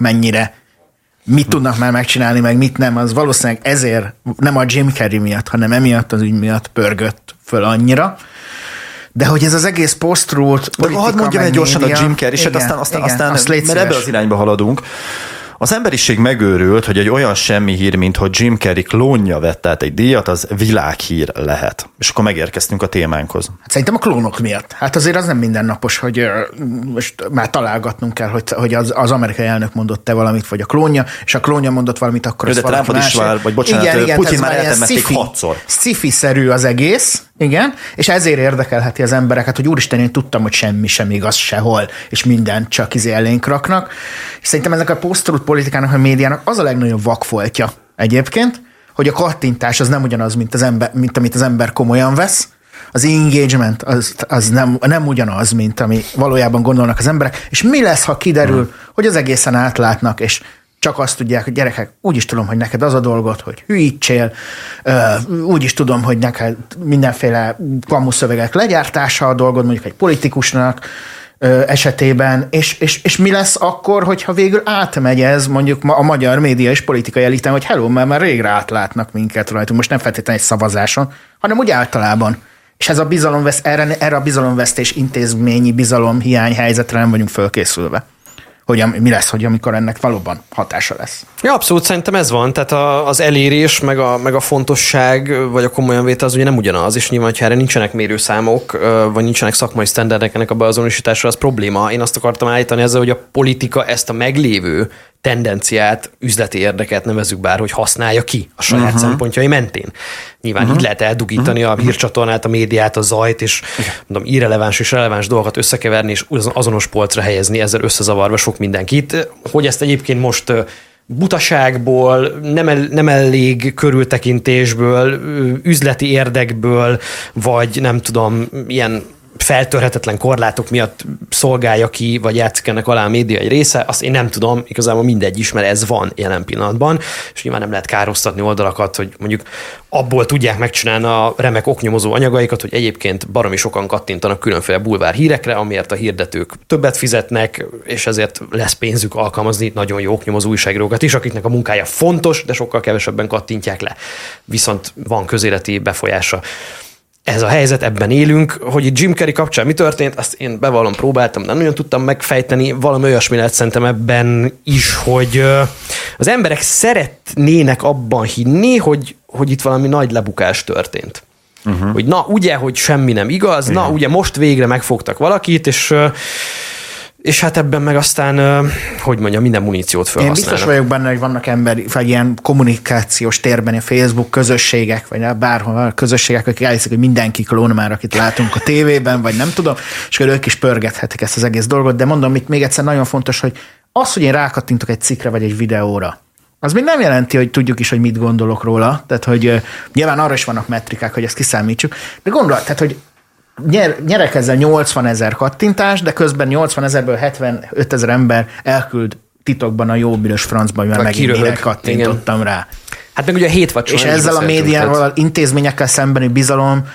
mit tudnak már megcsinálni, meg mit nem, az valószínűleg ezért nem a Jim Carrey miatt, hanem emiatt az ügy miatt pörgött föl annyira. De hogy ez az egész post-truth politika, hadd mondjam egy gyorsan a Jim Carrey-et, aztán mert ebbe az irányba haladunk. Az emberiség megőrült, hogy egy olyan semmi hír, mint hogy Jim Carrey klónja vett át egy díjat, az világhír lehet. És akkor megérkeztünk a témánkhoz. Hát szerintem a klónok miatt. Hát azért az nem mindennapos, hogy most már találgatnunk kell, hogy az amerikai elnök mondott-e valamit, vagy a klónja, és a klónja mondott valamit, akkor az valaki más. Vagy bocsánat, igen, Putyin már eltemették 6-szor. Sci-fi-szerű az egész, igen, és ezért érdekelheti az embereket, hogy úristen, én tudtam, hogy semmi sem igaz sehol, és mindent csak elénk raknak. És szerintem ezek a post-truth politikának, a médiának az a legnagyobb vakfoltja egyébként, hogy a kattintás az nem ugyanaz, mint amit az ember komolyan vesz, az engagement az nem ugyanaz, mint ami valójában gondolnak az emberek, és mi lesz, ha kiderül, hogy az egészen átlátnak, és csak azt tudják, hogy gyerekek, úgyis tudom, hogy neked az a dolgod, hogy hülyítsél, úgyis tudom, hogy neked mindenféle kamuszövegek legyártása a dolgod, mondjuk egy politikusnak esetében, és mi lesz akkor, hogyha végül átmegy ez mondjuk a magyar média és politikai eliten, hogy hello, már régre átlátnak minket rajtunk, most nem feltétlenül egy szavazáson, hanem úgy általában. És ez a erre a bizalomvesztés intézményi bizalomhiány helyzetre nem vagyunk fölkészülve. Hogy mi lesz, hogy amikor ennek valóban hatása lesz. Ja, abszolút szerintem ez van. Tehát az elérés, meg a fontosság, vagy a komolyan vétel az ugye nem ugyanaz, és nyilván, ha erre nincsenek mérőszámok, vagy nincsenek szakmai sztenderdek ennek a beazonosításra, az probléma. Én azt akartam állítani ezzel, hogy a politika ezt a meglévő tendenciát, üzleti érdeket nevezzük bár, hogy használja ki a saját szempontjai mentén. Nyilván így lehet eldugítani a hírcsatornát, a médiát, a zajt, és mondom, irreleváns és releváns dolgokat összekeverni, és azonos polcra helyezni, ezzel összezavarva sok mindenkit. Hogy ezt egyébként most butaságból, nem elég körültekintésből, üzleti érdekből, vagy nem tudom, ilyen feltörhetetlen korlátok miatt szolgálja ki, vagy játszik ennek alá a média egy része, azt én nem tudom, igazából mindegy is, mert ez van jelen pillanatban, és nyilván nem lehet károsztatni oldalakat, hogy mondjuk abból tudják megcsinálni a remek oknyomozó anyagaikat, hogy egyébként baromi sokan kattintanak különféle bulvár hírekre, amiért a hirdetők többet fizetnek, és ezért lesz pénzük alkalmazni nagyon jó oknyomozó újságírókat is, akiknek a munkája fontos, de sokkal kevesebben kattintják le. Viszont van közéleti befolyása. Ez a helyzet, ebben élünk, hogy itt Jim Carrey kapcsán mi történt, azt én bevallom, próbáltam, nem nagyon tudtam megfejteni, valami olyasmi lehet szerintem ebben is, hogy az emberek szeretnének abban hinni, hogy itt valami nagy lebukás történt. Hogy na, ugye, hogy semmi nem igaz, na, ugye most végre megfogtak valakit, és hát ebben meg aztán, hogy mondjam, minden muníciót felhasználnak. Én biztos vagyok benne, hogy vannak emberi, vagy ilyen kommunikációs térben, a Facebook közösségek, vagy bárhol közösségek, akik elhiszik, hogy mindenki klón már, akit látunk a tévében, vagy nem tudom, és akkor ők is pörgethetik ezt az egész dolgot, de mondom, itt még egyszer nagyon fontos, hogy az, hogy én rákattintok egy cikkre, vagy egy videóra, az még nem jelenti, hogy tudjuk is, hogy mit gondolok róla, tehát hogy nyilván arra is vannak metrikák, hogy ezt kiszámítsuk, de tehát, hogy nyerek ezzel 80 000 kattintás, de közben 80 000-ből 75 000 ember elküld titokban a jó büdös francba, mert megint mire kattintottam rá. Hát meg ugye a hétvacsora. És ezzel a médiával, intézményekkel szembeni bizalom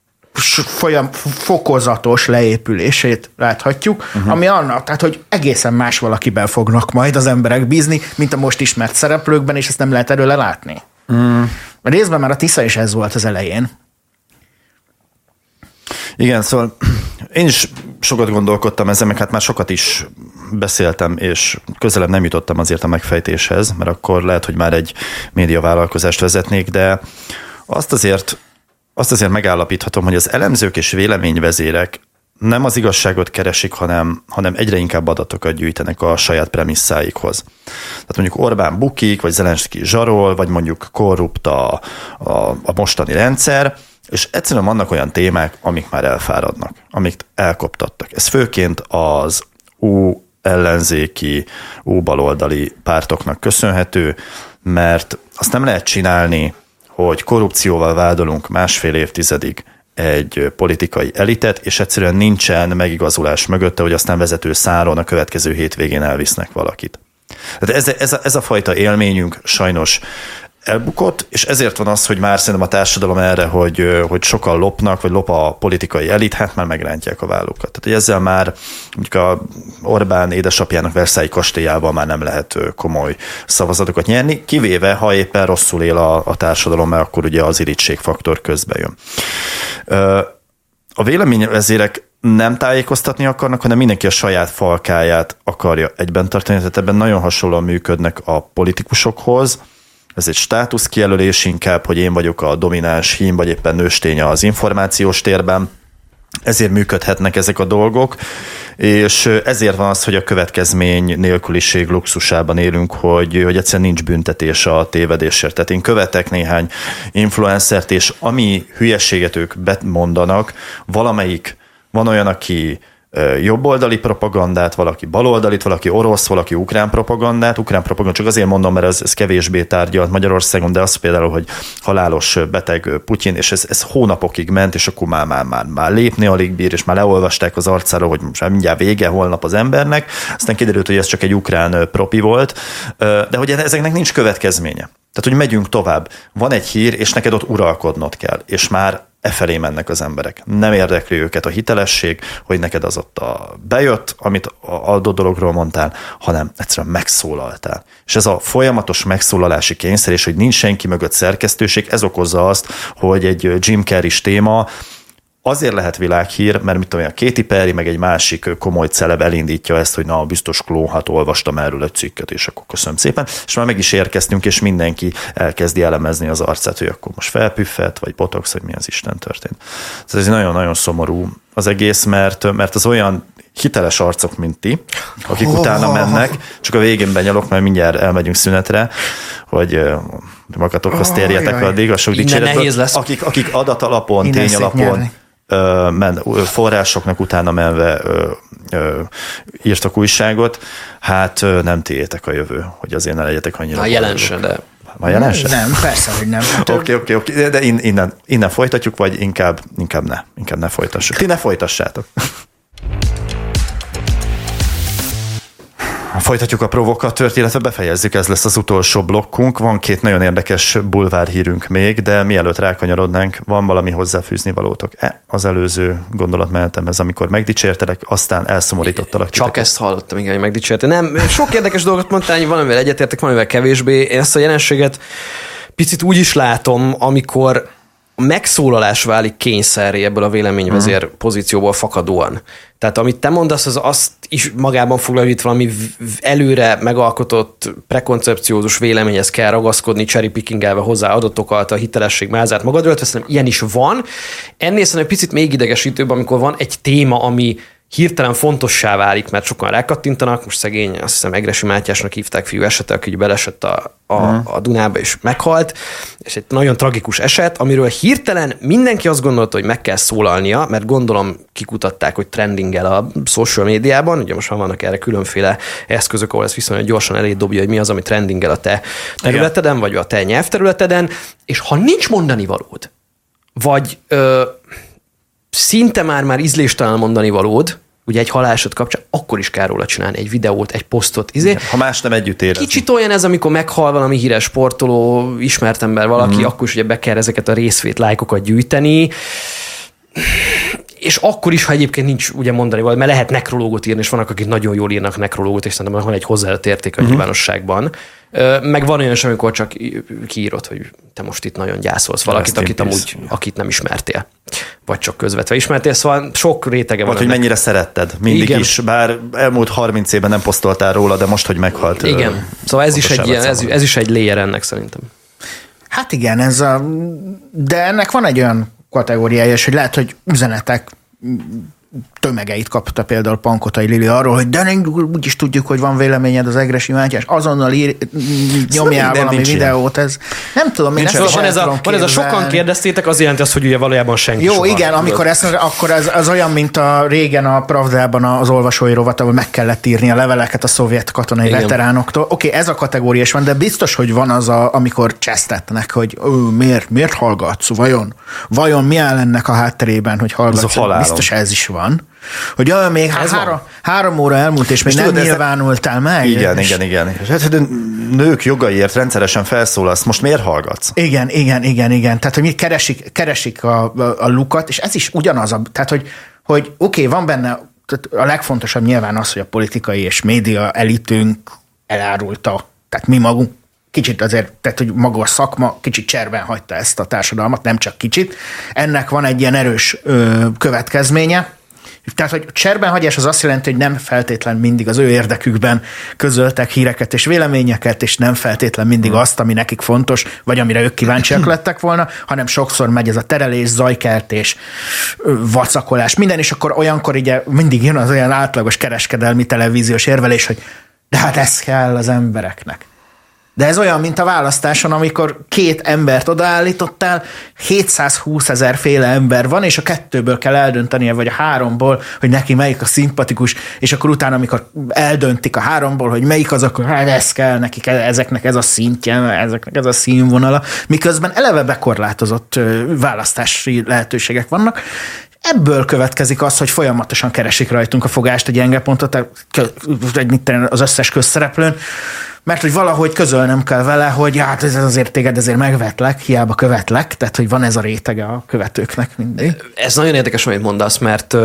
fokozatos leépülését láthatjuk, ami annak, tehát hogy egészen más valakiben fognak majd az emberek bízni, mint a most ismert szereplőkben, és ezt nem lehet erről látni. A részben már a Tisza is ez volt az elején. Igen, szóval én is sokat gondolkodtam ezen, meg hát már sokat is beszéltem, és közelebb nem jutottam azért a megfejtéshez, mert akkor lehet, hogy már egy médiavállalkozást vezetnék, de azt azért megállapíthatom, hogy az elemzők és véleményvezérek nem az igazságot keresik, hanem egyre inkább adatokat gyűjtenek a saját premisszáikhoz. Tehát mondjuk Orbán bukik, vagy Zelenszky zsarol, vagy mondjuk korrupt a mostani rendszer, és egyszerűen vannak olyan témák, amik már elfáradnak, amik elkoptattak. Ez főként az ellenzéki, baloldali pártoknak köszönhető, mert azt nem lehet csinálni, hogy korrupcióval vádolunk 1,5 évtizedig egy politikai elitet, és egyszerűen nincsen megigazulás mögötte, hogy aztán vezető száron a következő hétvégén elvisznek valakit. Tehát ez a fajta élményünk sajnos elbukott, és ezért van az, hogy már szerintem a társadalom erre, hogy sokan lopnak, vagy lop a politikai elit, hát már megrántják a vállukat. Tehát ezzel már mondjuk a Orbán édesapjának Versailles kastélyával már nem lehet komoly szavazatokat nyerni, kivéve, ha éppen rosszul él a társadalom, mert akkor ugye az irítségfaktor közbe jön. A véleményvezérek nem tájékoztatni akarnak, hanem mindenki a saját falkáját akarja egyben tartani, tehát ebben nagyon hasonlóan működnek a politikusokhoz. Ez egy státuszkijelölés inkább, hogy én vagyok a domináns hím, vagy éppen nőstény az információs térben. Ezért működhetnek ezek a dolgok, és ezért van az, hogy a következmény nélküliség luxusában élünk, hogy egyszerűen nincs büntetés a tévedésért. Tehát én követek néhány influencert, és ami hülyeséget ők bemondanak, valamelyik van olyan, aki jobboldali propagandát, valaki baloldalit, valaki orosz, valaki ukrán propagandát. Ukrán propagandát csak azért mondom, mert ez kevésbé tárgyalt Magyarországon, de az például, hogy halálos beteg Putyin, és ez hónapokig ment, és akkor már lépni alig bír, és már leolvasták az arcáról, hogy most már mindjárt vége holnap az embernek. Aztán kiderült, hogy ez csak egy ukrán propi volt, de hogy ezeknek nincs következménye. Tehát, hogy megyünk tovább. Van egy hír, és neked ott uralkodnod kell, és már felé mennek az emberek. Nem érdekli őket a hitelesség, hogy neked az ott bejött, amit a adott dologról mondtál, hanem egyszerűen megszólaltál. És ez a folyamatos megszólalási kényszer, és hogy nincs senki mögött szerkesztőség, ez okozza azt, hogy egy Jim Carrey-s téma azért lehet világhír, mert mit tudom, a Katy Perry meg egy másik komoly celeb elindítja ezt, hogy na, biztos klónhat, olvastam erről egy cikket, és akkor köszönöm szépen. És már meg is érkeztünk, és mindenki elkezdi elemezni az arcát, hogy akkor most felpüffet, vagy botox, hogy mi az Isten történt. Ez nagyon-nagyon szomorú az egész, mert az olyan hiteles arcok, mint ti, akik utána mennek, csak a végén benyalok, mert mindjárt elmegyünk szünetre, hogy magatokhoz térjetek addig a sok dicséretből. Akik adatalapon, tényalapon, forrásoknak utána menve írtak újságot, hát nem tiétek a jövő, hogy azért ne legyetek annyira. Na jelense, de... Ma jelense? Nem, persze, hogy nem. Oké, de innen folytatjuk, vagy inkább ne folytassuk. Ti ne folytassátok. Folytatjuk a provokatőrt, illetve befejezzük, ez lesz az utolsó blokkunk. Van 2 nagyon érdekes bulvárhírünk még, de mielőtt rákanyarodnánk, van valami hozzáfűzni valótok? Az előző gondolatmenetemhez, amikor megdicsértelek, aztán elszomorítottalak. Csak ezt hallottam, igen, hogy megdicsérte. Nem, sok érdekes dolgot mondtál, hogy valamivel egyetértek, valamivel kevésbé. Én ezt a jelenséget picit úgy is látom, amikor a megszólalás válik kényszerré ebből a véleményvezér pozícióból fakadóan. Tehát amit te mondasz, az azt is magában foglalja, hogy itt valami előre megalkotott prekoncepciózus véleményhez kell ragaszkodni, cherry-pickingelve hozzá adatokat, a hitelesség mázát magadról, szerintem ilyen is van. Ennél szerintem picit még idegesítőbb, amikor van egy téma, ami hirtelen fontossá válik, mert sokan rákattintanak, most szegény, azt hiszem Egressy Mátyásnak hívták fiú esete, aki belesett a Dunába és meghalt, és egy nagyon tragikus eset, amiről hirtelen mindenki azt gondolta, hogy meg kell szólalnia, mert gondolom kikutatták, hogy trendingel a social médiában, ugye most már vannak erre különféle eszközök, ahol ez viszonylag gyorsan elé dobja, hogy mi az, ami trendingel a te területeden, vagy a te nyelvterületeden, és ha nincs mondani valód, vagy szinte már ízléstelen mondani valód, ugye egy haláleset kapcsán, akkor is kell róla csinálni egy videót, egy posztot. Ha más nem együtt érezni. Kicsit olyan ez, amikor meghal valami híres sportoló, ismert ember valaki, akkor is ugye be kell ezeket a részvét, lájkokat gyűjteni. És akkor is, ha egyébként nincs ugye mondani valami, mert lehet nekrológot írni, és vannak, akik nagyon jól írnak nekrológot, és szerintem van egy hozzáadott érték a nyilvánosságban. Meg van olyan is, amikor csak kiírod, hogy te most itt nagyon gyászolsz valakit, akit nem ismertél. Vagy csak közvetve ismertél, szóval sok rétege van. Hogy mennyire szeretted, mindig igen. Is, bár elmúlt 30 évben nem posztoltál róla, de most, hogy meghalt. Igen, szóval ez is egy layer ennek szerintem. Hát igen, de ennek van egy olyan kategóriája, hogy lehet, hogy üzenetek tömegeit kapta például Pankotai Lili arról, hogy de úgyis tudjuk, hogy van véleményed az Egressy Mátyás, azonnal nyomjál valami videót, ez nem tudom, én van ez a sokan kérdeztétek, az jelenti azt, hogy ugye valójában senki Jó, soha. igen, amikor akkor az olyan, mint a régen a Pravdában az olvasói rovat, ahol meg kellett írni a leveleket a szovjet katonai veteránoktól. Oké, ez a kategória is van, de biztos, hogy van az, amikor csesztetnek, hogy miért hallgatsz, vajon mi áll ennek a hátterében, hogy hallgatsz. Biztos ez is van. Hogy még három óra elmúlt, és még nem nyilvánultál meg. Igen. És hát nők jogaiért rendszeresen felszólalsz, most miért hallgatsz? Igen. Tehát, hogy mi keresik a lukat, és ez is ugyanaz. Tehát, hogy oké, van benne, a legfontosabb nyilván az, hogy a politikai és média elitünk elárulta, tehát mi magunk, kicsit azért, tehát hogy maga a szakma kicsit cserben hagyta ezt a társadalmat, nem csak kicsit. Ennek van egy ilyen erős következménye. Tehát, hogy cserbenhagyás az azt jelenti, hogy nem feltétlen mindig az ő érdekükben közöltek híreket és véleményeket, és nem feltétlen mindig azt, ami nekik fontos, vagy amire ők kíváncsiak lettek volna, hanem sokszor megy ez a terelés, zajkeltés, vacakolás, minden, és akkor olyankor ugye mindig jön az olyan átlagos kereskedelmi televíziós érvelés, hogy de hát ez kell az embereknek. De ez olyan, mint a választáson, amikor 2 embert odaállítottál, 720 000 féle ember van, és a 2-ből kell eldöntenie, vagy a 3-ból, hogy neki melyik a szimpatikus, és akkor utána, amikor eldöntik a 3-ból, hogy melyik az, akkor hát ez kell nekik, ezeknek ez a szintje, ezeknek ez a színvonala, miközben eleve bekorlátozott választási lehetőségek vannak. Ebből következik az, hogy folyamatosan keresik rajtunk a fogást, a gyenge pontot, az összes közszereplőn, mert hogy valahogy közölnem kell vele, hogy hát ez azért téged ezért megvetlek, hiába követlek, tehát hogy van ez a rétege a követőknek mindig. Ez nagyon érdekes, amit mondasz, mert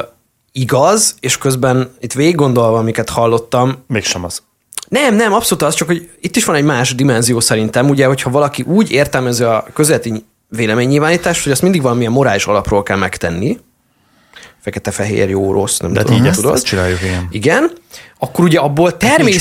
igaz, és közben itt végig gondolva, amiket hallottam. Mégsem az. Nem, abszolút az, csak hogy itt is van egy más dimenzió szerintem, ugye, hogyha valaki úgy értelmezi a közéleti véleménynyilvánítást, hogy azt mindig valamilyen morális alapról kell megtenni, fekete-fehér, jó, rossz, nem de tudom, így tudod. ezt csináljuk, igen. Igen, akkor ugye abból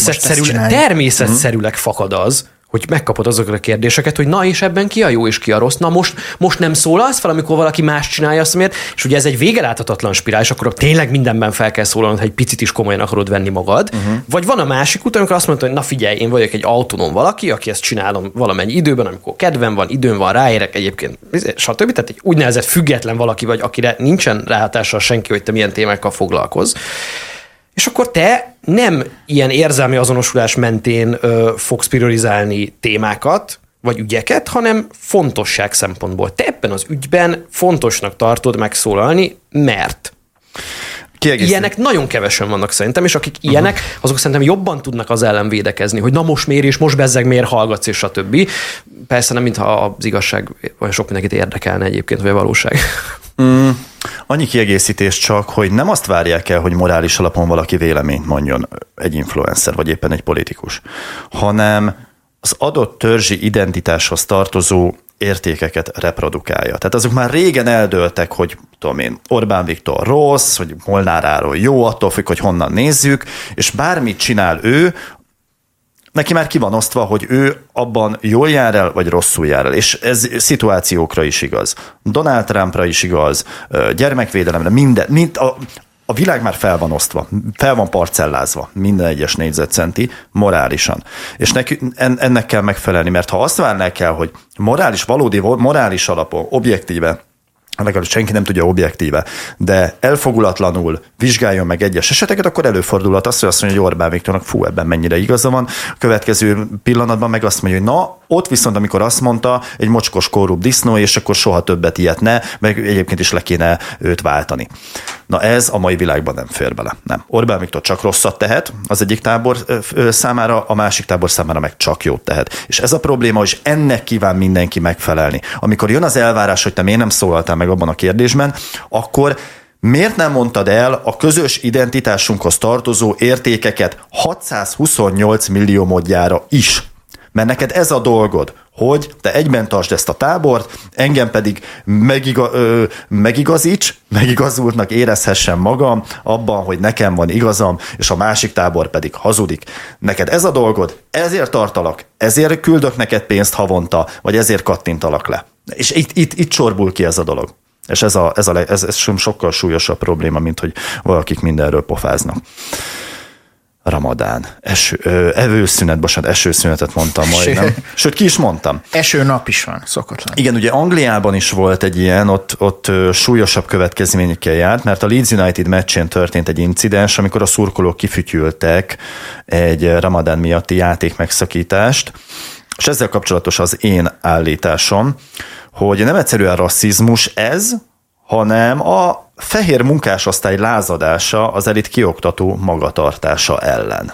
természetszerűleg fakad az, hogy megkapod azokat a kérdéseket, hogy na és ebben ki a jó és ki a rossz, na most nem szólalsz fel, amikor valaki más csinálja azt, miért, és ugye ez egy végeláthatatlan spirál, és akkor tényleg mindenben fel kell szólalnod, ha egy picit is komolyan akarod venni magad. Vagy van a másik út, amikor azt mondod, hogy na figyelj, én vagyok egy autonóm valaki, aki ezt csinálom valamennyi időben, amikor kedvem van, időm van, ráérek egyébként, stb. Tehát egy úgynevezett független valaki vagy, akire nincsen ráhatással senki, hogy te milyen témákkal foglalkozz. És akkor te nem ilyen érzelmi azonosulás mentén fogsz priorizálni témákat, vagy ügyeket, hanem fontosság szempontból. Te ebben az ügyben fontosnak tartod megszólalni, mert ilyenek nagyon kevesen vannak szerintem, és akik ilyenek, azok szerintem jobban tudnak az ellen védekezni, hogy na most miért, és most bezzeg miért hallgatsz, és stb. Persze nem, mintha az igazság olyan sok mindenkit érdekelne egyébként, vagy a valóság. Annyi kiegészítés csak, hogy nem azt várják el, hogy morális alapon valaki véleményt mondjon, egy influencer, vagy éppen egy politikus, hanem az adott törzsi identitáshoz tartozó értékeket reprodukálja. Tehát azok már régen eldőltek, hogy tudom én, Orbán Viktor rossz, hogy Molnár Áron jó, attól függ, hogy honnan nézzük, és bármit csinál ő, neki már ki van osztva, hogy ő abban jól jár el, vagy rosszul jár el. És ez szituációkra is igaz. Donald Trumpra is igaz, gyermekvédelemre, minden. A világ már fel van osztva, fel van parcellázva, minden egyes négyzetcenti morálisan. És ennek kell megfelelni, mert ha azt várnák el, hogy valódi morális alapon, objektíve, legalább senki nem tudja objektíve, de elfogulatlanul vizsgáljon meg egyes eseteket, akkor előfordulhat az, hogy azt mondja, hogy Orbán Viktornak ebben mennyire igaza van. A következő pillanatban meg azt mondja, hogy na, ott viszont, amikor azt mondta, egy mocskos korrupt disznó, és akkor soha többet ilyet ne, meg egyébként is le kéne őt váltani. Na ez a mai világban nem fér bele. Nem. Orbán Viktor csak rosszat tehet az egyik tábor számára, a másik tábor számára meg csak jót tehet. És ez a probléma, és ennek kíván mindenki megfelelni. Amikor jön az elvárás, hogy te miért nem szólaltál meg abban a kérdésben, akkor miért nem mondtad el a közös identitásunkhoz tartozó értékeket 628 millió módjára is? Mert neked ez a dolgod, hogy te egyben tartsd ezt a tábort, engem pedig megigazultnak érezhessen magam abban, hogy nekem van igazam, és a másik tábor pedig hazudik. Neked ez a dolgod, ezért tartalak, ezért küldök neked pénzt havonta, vagy ezért kattintalak le. És itt csorbul ki ez a dolog. És ez sokkal súlyosabb probléma, mint hogy valakik mindenről pofáznak. Ramadán. Esőszünetet mondtam majdnem. Sőt, ki is mondtam. Esőnap is van, szokott lenni. Igen, ugye Angliában is volt egy ilyen, ott súlyosabb következményekkel járt, mert a Leeds United meccsén történt egy incidens, amikor a szurkolók kifütyültek egy Ramadán miatti játékmegszakítást, és ezzel kapcsolatos az én állításom, hogy nem egyszerűen rasszizmus ez, hanem a fehér munkásosztály lázadása az elit kioktató magatartása ellen.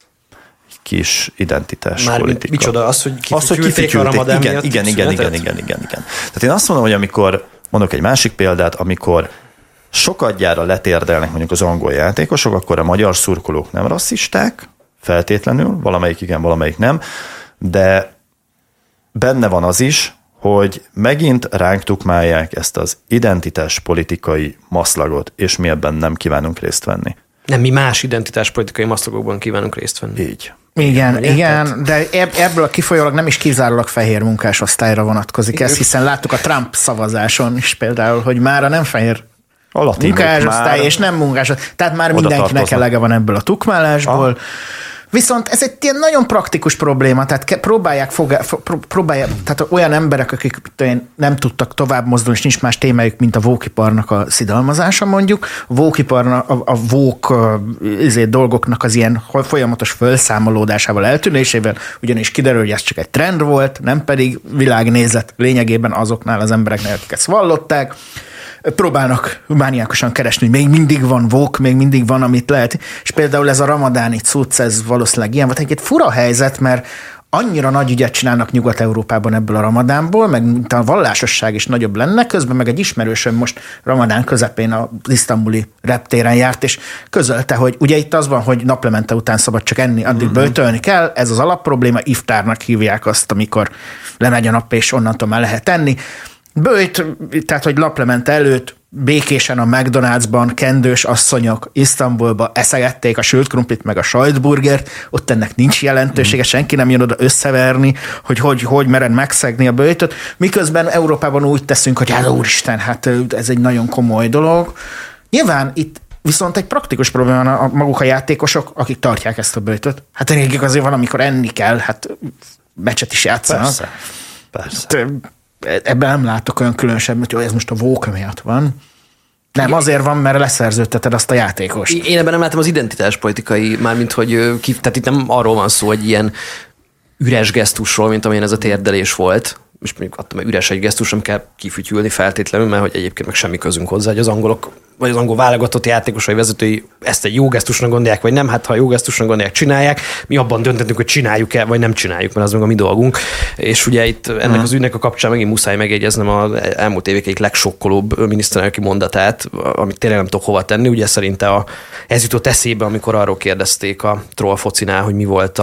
Kis identitáspolitika. Micsoda az, hogy kifütyülték a Ramadán miatt? Igen. Tehát én azt mondom, hogy amikor, mondok egy másik példát, amikor sokadjára letérdelnek mondjuk az angol játékosok, akkor a magyar szurkolók nem rasszisták, feltétlenül, valamelyik igen, valamelyik nem, de benne van az is, hogy megint ránk tukmálják ezt az identitáspolitikai maszlagot, és mi ebben nem kívánunk részt venni. Nem, mi más identitáspolitikai maszlagokban kívánunk részt venni. Így. Igen, de ebből a kifolyólag nem is kizárólag fehér munkásosztályra vonatkozik ez, hiszen láttuk a Trump szavazáson is például, hogy már a nem fehér munkásosztály és nem munkásosztály, tehát már mindenkinek elege van ebből a tukmálásból. Viszont ez egy ilyen nagyon praktikus probléma, tehát próbálják, tehát olyan emberek, akik nem tudtak tovább mozdulni, és nincs más témájuk, mint a vókiparnak a szidalmazása mondjuk. A vók dolgoknak az ilyen folyamatos felszámolódásával, eltűnésével, ugyanis kiderül, hogy ez csak egy trend volt, nem pedig világnézet lényegében azoknál az embereknél, akik ezt vallották. Próbálnak mániákosan keresni, hogy még mindig van vók, még mindig van, amit lehet. És például ez a ramadáni cucc, ez valószínűleg ilyen volt. Egy fura helyzet, mert annyira nagy ügyet csinálnak Nyugat-Európában ebből a ramadánból, meg mint a vallásosság is nagyobb lenne, közben meg egy ismerősöm most ramadán közepén az isztambuli reptéren járt, és közölte, hogy ugye itt az van, hogy naplemente után szabad csak enni, addig böjtölni kell, ez az alapprobléma, iftárnak hívják azt, amikor lemegy a nap, és onnantól már lehet enni. Böjt, tehát hogy naplemente előtt békésen a McDonald'sban kendős asszonyok Isztambulba eszegették a sült krumplit meg a sajtburgert, ott ennek nincs jelentősége, senki nem jön oda összeverni, hogy mered megszegni a böjtöt, miközben Európában úgy teszünk, hogy hát úristen, hát ez egy nagyon komoly dolog. Nyilván itt viszont egy praktikus probléma a maguk a játékosok, akik tartják ezt a böjtöt. Hát nekik azért van, amikor enni kell, hát meccset is játszanak. Persze. Ebben nem látok olyan különösebb, hogy ez most a vók miatt van. Nem, azért van, mert leszerződteted azt a játékost. Én ebben nem látom az identitáspolitikai, mármint, hogy tehát itt nem arról van szó, hogy ilyen üres gesztusról, mint amilyen ez a térdelés volt. És mondjuk attól, hogy üres egy gesztus, nem kell kifütyülni feltétlenül, mert hogy egyébként meg semmi közünk hozzá, hogy az angolok, vagy az angol válogatott játékosai, vezetői ezt egy jó gesztusnak gondolják, vagy nem, hát ha jó gesztusnak gondolják, csinálják. Mi abban döntetünk, hogy csináljuk-e, vagy nem csináljuk, mert az meg a mi dolgunk. És ugye itt ennek az ügynek a kapcsán megint muszáj megjegyeznem az elmúlt évek egyik legsokkolóbb miniszterelnöki mondatát, amit tényleg nem tudok hova tenni. Ugye szerinte ez jutott eszébe, amikor arról kérdezték a troll focinál, hogy mi volt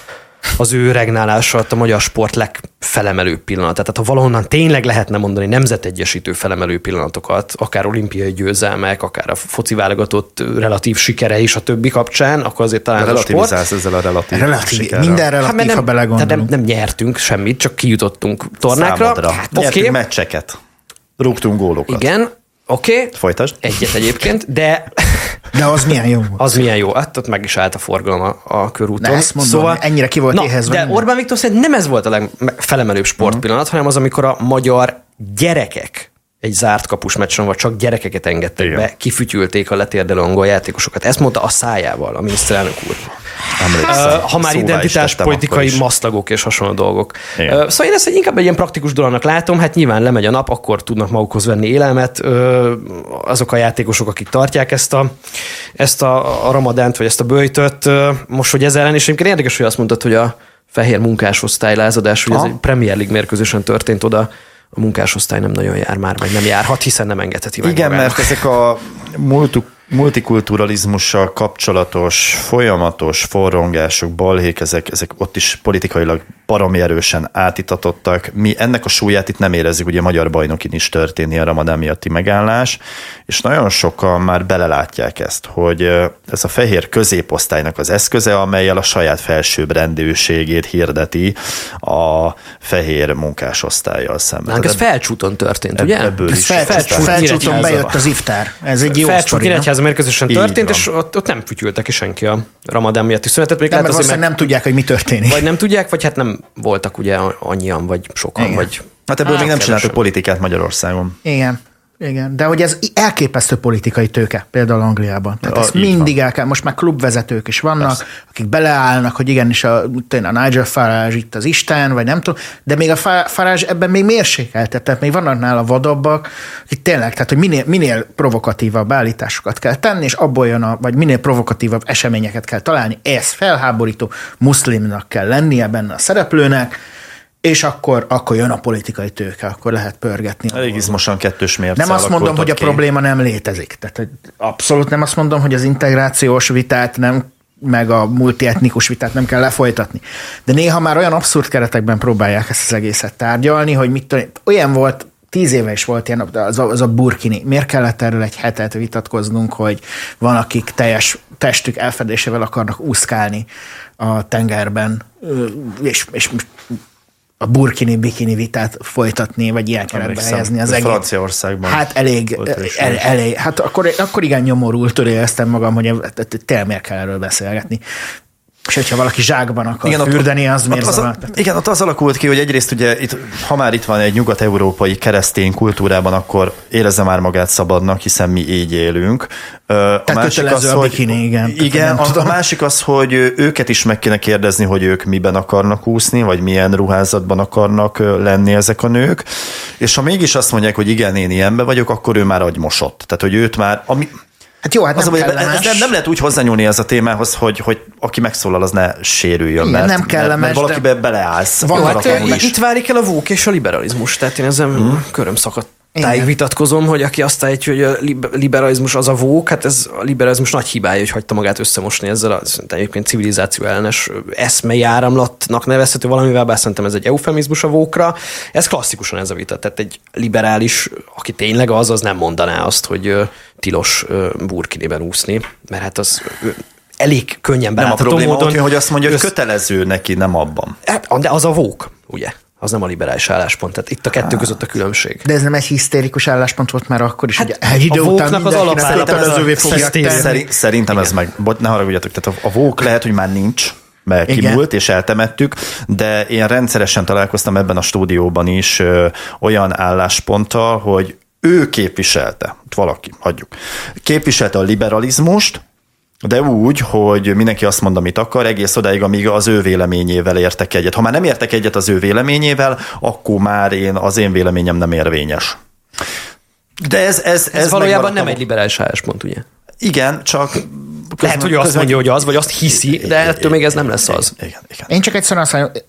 az ő regnálása alatt a magyar sport legfelemelőbb pillanat. Tehát ha valahonnan tényleg lehetne mondani nemzetegyesítő felemelő pillanatokat, akár olimpiai győzelmek, akár a foci válogatott relatív sikere is a többi kapcsán, akkor azért talán a sport. Ezzel a relatív sikerrel. Minden relatív, ha belegondolunk. Nem nyertünk semmit, csak kijutottunk tornákra. Számodra. Hát, nyertünk meccseket. Rúgtunk gólokat. Igen, oké. Folytasd. Egyet egyébként, de az milyen jó. Az milyen jó. Hát ott meg is állt a forgalom a körúton. De ezt mondom, szóval, ennyire ki volt éhezve. De Orbán Viktor szerint nem ez volt a legfelemelőbb sportpillanat, hanem az, amikor a magyar gyerekek egy zárt kapus meccsen, vagy csak gyerekeket engedtek be, kifütyülték a letérdelő angol játékosokat. Ezt mondta a szájával a miniszterelnök úr. Ha már identitáspolitikai maszlagok és hasonló dolgok. Szóval én ezt inkább egy ilyen praktikus dolognak látom, hát nyilván lemegy a nap, akkor tudnak magukhoz venni élelmet azok a játékosok, akik tartják ezt a ramadánt, vagy ezt a böjtöt. Most, hogy ez ellen, és egyébként érdekes, hogy azt mondtad, hogy a fehér munkásosztály lázadás, hogy ez egy Premier League mérkőzésen történt oda, a munkásosztály nem nagyon jár már, vagy nem járhat, hiszen nem engedheti meg Igen, magának. mert ezek a múltuk multikulturalizmussal kapcsolatos folyamatos forrongások, balhék, ezek ott is politikailag baromi erősen átitatottak. Mi ennek a súlyát itt nem érezzük, ugye magyar bajnokin is történni a Ramadán miatti megállás, és nagyon sokan már belelátják ezt, hogy ez a fehér középosztálynak az eszköze, amellyel a saját felsőbbrendűségét hirdeti a fehér munkásosztállyal szemben. Hát ez Felcsúton történt, ugye? Ebből is. Felcsúton bejött az iftár. Ez egy jó Felcsút Nyíregyháza mérkőzésen történt, van. és ott nem fütyültek ki senki a Ramadán miatti szünetet. Nem, mert azért nem tudják, hogy mi történik. Vagy nem tudják, vagy hát nem voltak ugye annyian, vagy sokan, Igen. vagy... Hát ebből még nem kevesen. csináltak politikát Magyarországon. Igen, de hogy ez elképesztő politikai tőke, például Angliában. Tehát ezt így mindig van. el kell, most már klubvezetők is vannak, Persze. akik beleállnak, hogy igenis a Nigel Farage itt az Isten, vagy nem tudom, de még a Farage ebben még mérsékeltet, tehát még vannak nála vadabbak, akik tényleg, tehát hogy minél provokatívabb állításokat kell tenni, és abból jön vagy minél provokatívabb eseményeket kell találni, ez felháborító, muszlimnak kell lennie benne a szereplőnek, és akkor jön a politikai tőke, akkor lehet pörgetni. Elég izmosan kettős mérce. Nem azt mondom, hogy a ki. probléma nem létezik. Tehát abszolút nem azt mondom, hogy az integrációs vitát nem, meg a multietnikus vitát nem kell lefolytatni. De néha már olyan abszurd keretekben próbálják ezt az egészet tárgyalni, hogy mit tudom, olyan volt, 10 éve is volt ilyen, az a burkini. Miért kellett erről egy hetet vitatkoznunk, hogy van, akik teljes testük elfedésével akarnak úszkálni a tengerben, és a burkini-bikini vitát folytatni, vagy ilyen keretbe helyezni az egész. Franciaországban. Hát elég, hát akkor igen nyomorultól éreztem magam, hogy tényleg miért kell erről beszélgetni. És hogyha valaki zsákban akar fürdeni, az miért Igen, ott az alakult ki, hogy egyrészt ugye, ha már itt van egy nyugat-európai keresztény kultúrában, akkor érezze már magát szabadnak, hiszen mi így élünk. Tehát másik az, hogy bikini, igen, a másik az, hogy őket is meg kéne kérdezni, hogy ők miben akarnak úszni, vagy milyen ruházatban akarnak lenni ezek a nők. És ha mégis azt mondják, hogy igen, én ilyenben vagyok, akkor ő már agymosott. Tehát, hogy őt már... Hát jó, hát nem kellemes. Nem lehet úgy hozzányúlni ez a témához, hogy aki megszólal, az ne sérüljön, igen, mert, nem kellemes, mert valakibe beleállsz. Itt válik el a woke és a liberalizmus, tehát én ezen körömszakadtáig vitatkozom, hogy aki azt állítja, hogy a liberalizmus az a woke, hát ez a liberalizmus nagy hibája, hogy hagyta magát összemosni ezzel a egyébként civilizáció ellenes eszmei áramlatnak nevezhető valamivel, bár szerintem ez egy eufemizmus a woke-ra. Ez klasszikusan ez a vita, tehát egy liberális, aki tényleg az nem mondaná azt, hogy tilos burkiniben úszni, mert hát az elég könnyen belátható módon. Nem a probléma hogy azt mondja, hogy kötelező neki, nem abban. Hát, de az a woke, ugye? Az nem a liberális álláspont, tehát itt a kettő között a különbség. De ez nem egy hisztérikus álláspont volt már akkor is, hát hogy egy idő után az kötelezővé fogják tenni. Szerintem ez meg, ne haragudjatok, tehát a woke lehet, hogy már nincs, mert kimúlt és eltemettük, de én rendszeresen találkoztam ebben a stúdióban is olyan állásponttal, hogy ő képviselte, valaki, hagyjuk, képviselte a liberalizmust, de úgy, hogy mindenki azt mond, amit akar, egész odáig, amíg az ő véleményével értek egyet. Ha már nem értek egyet az ő véleményével, akkor már az én véleményem nem érvényes. De ez valójában nem egy liberális álláspont, ugye? Igen, csak... Lehet, hogy azt mondja, hogy az, vagy azt hiszi, de ettől még ez nem lesz az. Igen. Én csak egyszerűen azt mondom,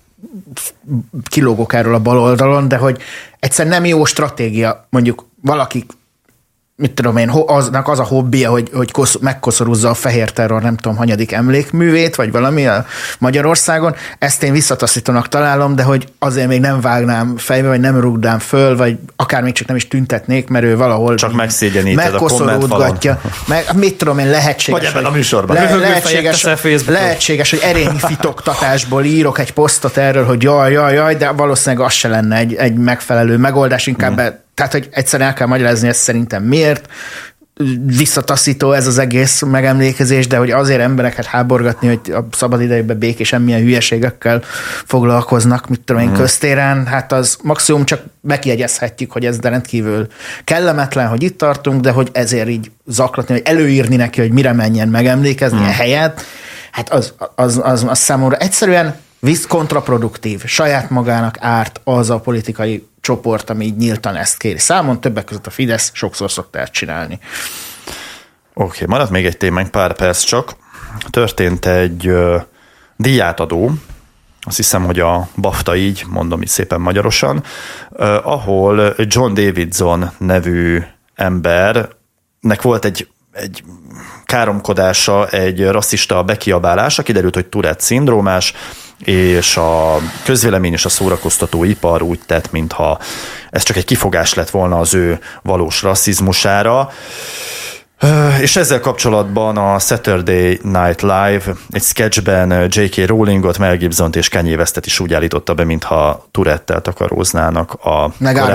kilógok erről a bal oldalon, de hogy egyszerűen nem jó stratégia, mondjuk valaki, mit tudom én, aznak az a hobbija, hogy megkoszorúzza a fehér terror, nem tudom, hanyadik emlékművét, vagy valami a Magyarországon. Ezt én visszataszítónak találom, de hogy azért még nem vágnám fejbe, vagy nem rúgnám föl, vagy akár még csak nem is tüntetnék, mert ő valahol csak megszégyeníted a kommentfalon. Mit tudom én, lehetséges. Vagy ebben a műsorban. Lehetséges, hogy erényi fitoktatásból írok egy posztot erről, hogy jaj, de valószínűleg az se lenne egy megfelelő megoldás, inkább tehát, hogy egyszerűen el kell magyarázni ezt szerintem miért, visszataszító ez az egész megemlékezés, de hogy azért embereket háborgatni, hogy a szabadidejükben békésen milyen hülyeségekkel foglalkoznak, mit tudom én, köztéren, hát az maximum csak megjegyezhetjük, hogy ez rendkívül kellemetlen, hogy itt tartunk, de hogy ezért így zaklatni, hogy előírni neki, hogy mire menjen megemlékezni a helyet, hát az számomra egyszerűen kontraproduktív, saját magának árt az a politikai csoport, ami így nyíltan ezt kéri számon, többek között a Fidesz sokszor szokta ezt csinálni. Oké, maradt még egy témánk, pár perc csak. Történt egy díjátadó, azt hiszem, hogy a BAFTA, így mondom így szépen magyarosan, ahol John Davidson nevű embernek volt egy egy káromkodása, egy rasszista bekiabálása, kiderült, hogy Tourette-szindrómás, és a közvélemény és a szórakoztató ipar úgy tett, mintha ez csak egy kifogás lett volna az ő valós rasszizmusára. És ezzel kapcsolatban a Saturday Night Live egy sketchben J.K. Rowlingot, Mel Gibsont és Kanye Westet is úgy állította be, mintha Tourette-tel takaróznának a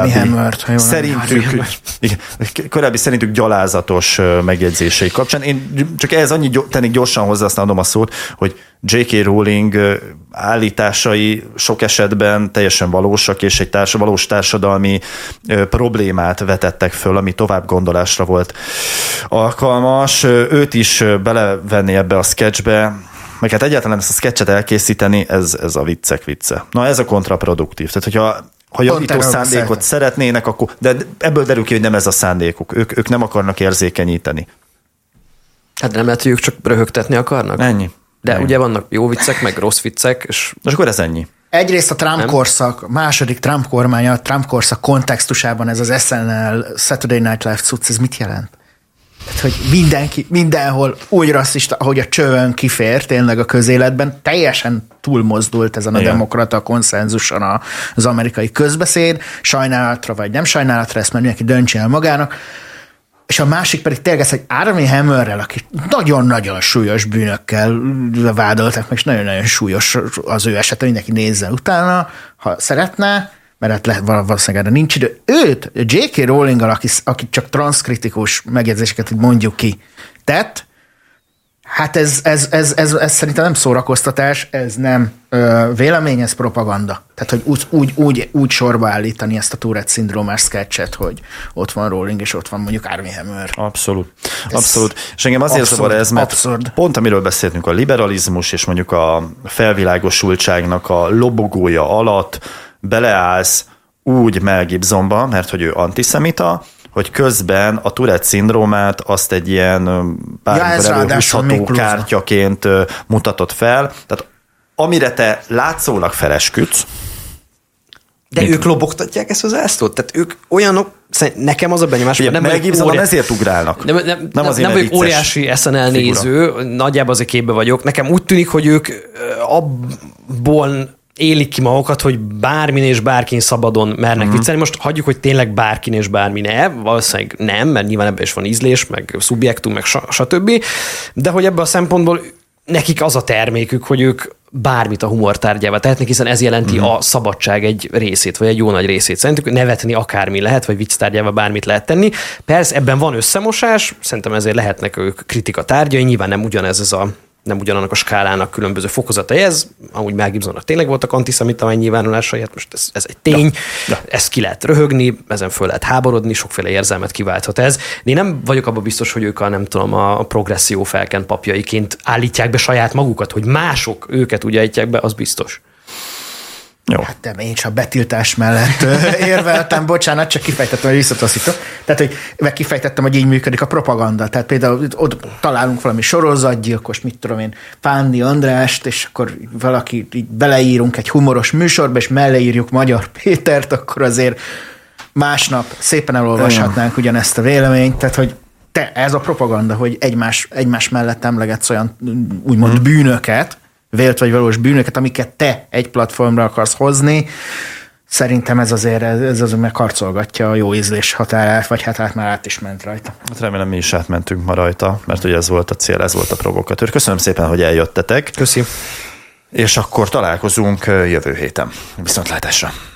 korábbi szerintük gyalázatos megjegyzései kapcsán. Én csak ehhez annyit tennék gyorsan hozzá, aztán adom a szót, hogy J.K. Rowling állításai sok esetben teljesen valósak, és egy valós társadalmi problémát vetettek föl, ami tovább gondolásra volt alkalmas. Őt is belevenni ebbe a sketchbe, meg hát egyáltalán ezt a sketchet elkészíteni, ez a viccek vicce. Na ez a kontraproduktív. Tehát, ha javító szándékot szeretnének, akkor, de ebből derül ki, hogy nem ez a szándékuk. Ők nem akarnak érzékenyíteni. Hát nem lehet, hogy ők csak röhögtetni akarnak? Ennyi. De ugye vannak jó viccek, meg rossz viccek. És akkor ez ennyi. Egyrészt a Trump korszak, második Trump kormánya, a Trump korszak kontextusában ez az SNL Saturday Night Live cucc, ez mit jelent? Tehát, hogy mindenhol úgy rasszista, ahogy a csövön kifér tényleg a közéletben, teljesen túlmozdult ezen a demokrata konszenzuson az amerikai közbeszéd, sajnálatra vagy nem sajnálatra, ezt már mindenki döntse el magának. És a másik pedig tényleg ez, hogy Armie Hammerrel, aki nagyon-nagyon súlyos bűnökkel vádoltak, meg és nagyon-nagyon súlyos az ő esete, mindenki nézzen utána, ha szeretne, mert hát lehet valószínűleg erre nincs idő. Őt, J.K. Rowling-gal, aki csak transzkritikus megjegyzéseket mondjuk ki tett, hát ez szerintem nem szórakoztatás, ez nem vélemény, ez propaganda. Tehát, hogy úgy sorba állítani ezt a Tourette-szindrómás sketchet, hogy ott van Rowling, és ott van mondjuk Armie Hammer. Abszolút. És engem azért zavar ez, mert pont amiről beszéltünk, a liberalizmus és mondjuk a felvilágosultságnak a lobogója alatt beleállsz úgy Mel Gibsonba, mert hogy ő antiszemita, hogy közben a Tourette-szindrómát azt egy ilyen bármikor előhúzható kártyaként mutatott fel. Tehát amire te látszólag felesküdsz. De ők lobogtatják ezt az zászlót? Tehát ők olyanok, nekem az a benyomás, hogy nem Gibsonban ezért ugrálnak. Nem vagyok óriási SNL néző, nagyjából azért képbe vagyok. Nekem úgy tűnik, hogy ők abból élik ki magukat, hogy bármin és bárkin szabadon mernek viccelni. Most hagyjuk, hogy tényleg bárkin és bármi ne, valószínűleg nem, mert nyilván ebben is van ízlés, meg szubjektum, meg stb. De hogy ebből a szempontból nekik az a termékük, hogy ők bármit a humor tárgyává tehetnek, hiszen ez jelenti a szabadság egy részét, vagy egy jó nagy részét. Szerintük nevetni akármi lehet, vagy vicc tárgyává bármit lehet tenni. Persze ebben van összemosás, szerintem ezért lehetnek ők kritika tárgyai, nyilván nem ugyanez nem ugyanannak a skálának különböző fokozatai ez, amúgy Mel Gibsonnak tényleg voltak antiszemita megnyilvánulásai, hát most ez egy tény, ezt ki lehet röhögni, ezen föl lehet háborodni, sokféle érzelmet kiválthat ez. De én nem vagyok abban biztos, hogy ők a progresszió felkent papjaiként állítják be saját magukat, hogy mások őket úgy állítják be, az biztos. Jó. Hát de én csak betiltás mellett érveltem, bocsánat, csak kifejtettem, hogy visszataszítom. Tehát, hogy kifejtettem, hogy így működik a propaganda. Tehát például ott találunk valami sorozatgyilkos, mit tudom én, Pándi Andrást, és akkor valaki így beleírunk egy humoros műsorba, és mellé írjuk Magyar Pétert, akkor azért másnap szépen elolvashatnánk ugyanezt a véleményt. Tehát, hogy ez a propaganda, hogy egymás mellett emlegetsz olyan úgymond bűnöket, vélt vagy valós bűnöket, amiket te egy platformra akarsz hozni. Szerintem ez azért megharcolgatja a jó ízlés határát, vagy hát már át is ment rajta. Hát remélem mi is átmentünk ma rajta, mert ugye ez volt a cél, ez volt a provokatőr. Köszönöm szépen, hogy eljöttetek. Köszi. És akkor találkozunk jövő héten. Viszontlátásra.